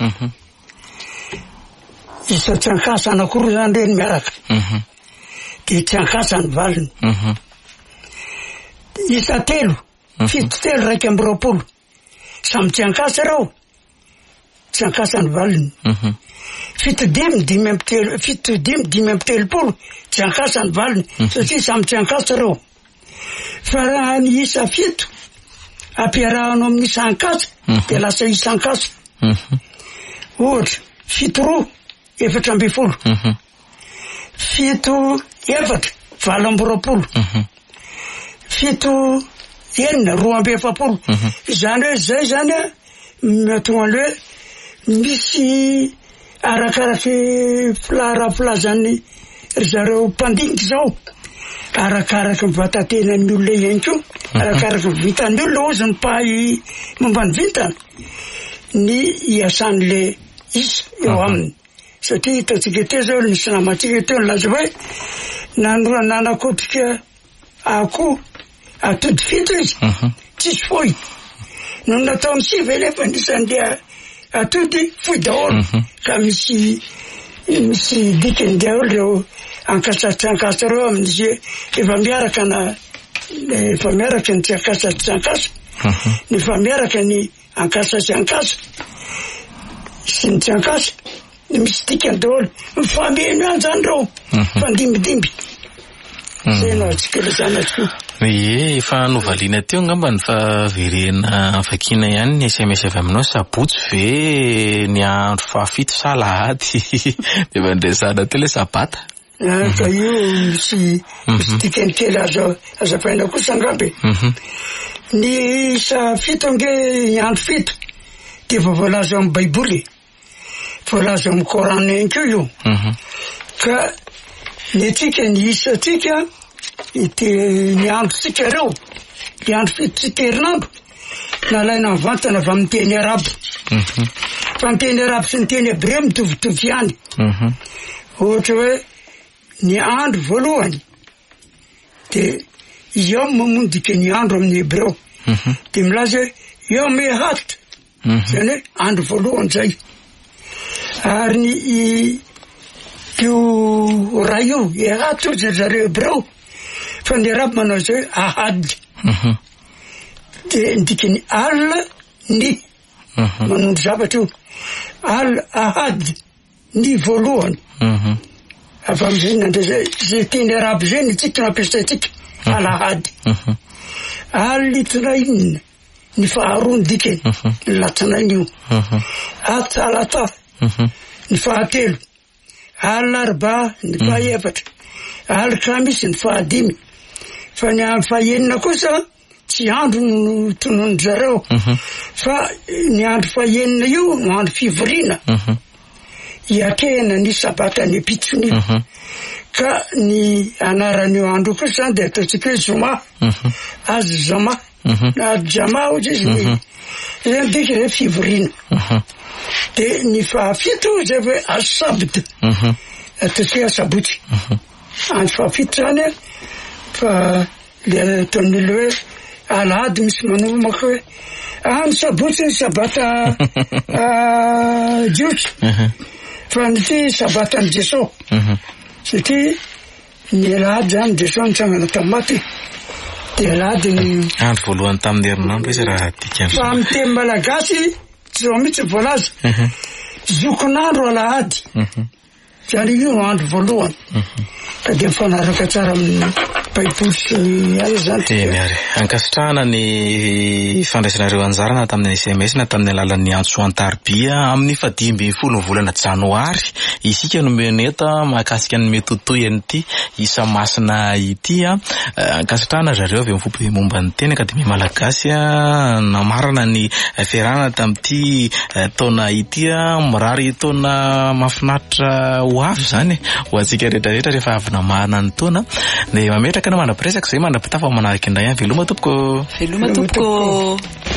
isa tsy ankasa anakoroa zany reny miaraka de tsy ankasa ny valiny isa telo fito telo raika amby roapolo samy tsy ankasa reo tsy ankasa ny valiny fito dimy dimy amby telo fito dimy dimy amby telopolo tsy ankasany valiny satria samy tsy ankasa reo fa raha ny isa fito ampiarahanao amin'ny isa ankasa de lasa isa ankasa ohatra fito roa efatra amby folo fito efatra valo amby roapolo fito enina roa amby efapolo zany hoe zay zany a mahatonga le misy arakaraky filarapilazany ry zareo mpandiniky zao arakaraky ny vatantenan'ny olona ihany ko arakaraky ny vitan'ny olona ozy ny pahay momba ny vitany ny iasan'le isa eo aminy satria hitatsika teo zao nisy namatsika teo nylaza hoe nanora nanakotrika akoho atody fito izy tsisy foy no natao amin'ny sivy nefa nisan'le atody foy daholo ka misy misy dikany daholo reo ankasatry ankasa reo amin'izy efa miaraka na efa miaraka ny tsy ankasatry tsy ankasa nefa miaraka ny ankasa tsy ankasa sy ny tsy ankasa misy dikany daholo mifameno any zany reo fandimidimby zay no atsika le zanatsika ie efa novaliana teo ngamba ny fa verena vakina ihany ny S M S avy aminao sabotsy ve ny andro fahafito sa lahady de mandresana teo le sabata ka io misy misy dikany kely azo azafaina kosa angambe ny isa fito nge ny andro fito de efa voalaza amin'ny baiboly voalaza amin'ny Korana ihany keo io ka ny tsika ny isa tsika ity ny andro tsika reo ny andro fito tsika herinandro nalaina mivantana avy amin'ny teny arabo fa ny teny arabo sy ny teny hebreo mitovitovy ihany ohatra hoe ny andro voalohany de yom mamondika ny andro amin'ny hebreo de milaza hoe yom ehat zany hoe andro voalohany zay ary ny io raha io ehat io zay zareo hebreo fa ny arabo manao zay ahad de ndikany al ny manondro zavatra io al ahad ny voalohany avy am'izay nandre zay zay teny arabo zay ny tsika nampiasaitsika alahady alitinainina ny faharoa ny dikany ny latsinainy io atalata ny fahatelo alarba ny fahaefatra alkamisy ny fahadimy fa ny amin'ny fahaenina kosa tsy andro no tonony zareo fa ny andro fahaenina io no andro fivoriana iakehana ny sabata ny epitsony ka ny anaran'io andro kosa zany de ataotsika hoe zoma azy zama na jama ohatry izy zay ndika re fivoriana de ny fahafito zay hoe asabda ataotsika asabotsy andro fahafito zany fa le ataon'olo hoe alahady misy manomaka hoe any sabotsy sabata jiotry fa nyty sabata ny jeso satria ny alahady zany jeso nitsangana tamaty de alahady ny andro voalohany tamin'ny herinandro izy raha dikany fa amin'ny teny malagasy tsy zao mihitsy voalaza zokon'andro alahady zany io andro voalohany ka de mifanaraka tsara amin'ny baiboly sy ny azy zany teny ary ankasitrahana ny fandraisanareo anjarana tamin'ny S M S na tamin'ny alalan'ny antso antaribia amin'ny fadimby folo volana janoary isika no meneta mahakasika ny metotoy an'ity isa masina ity a ankasitrahana zareo avy mifopy momba ny teny ka de mi malagasy a namarana ny fiarahana tamin'ity taona ity a mirary taona mahafinaritra ho avy zany ho antsika rehetrarehetra rehefa avy namahana ny taona de mametraka na mandrapiresaka zay mandrapitafa manaraka indray any veloma tompoko veloma tompoko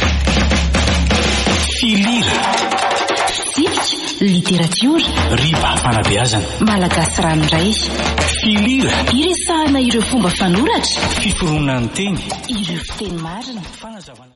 filira sivika literatiora riba fanabeazana malagasy ranoray filira iresahana ireo fomba fanoratra fiforoana ny teny ireo fiteny marina fanazavana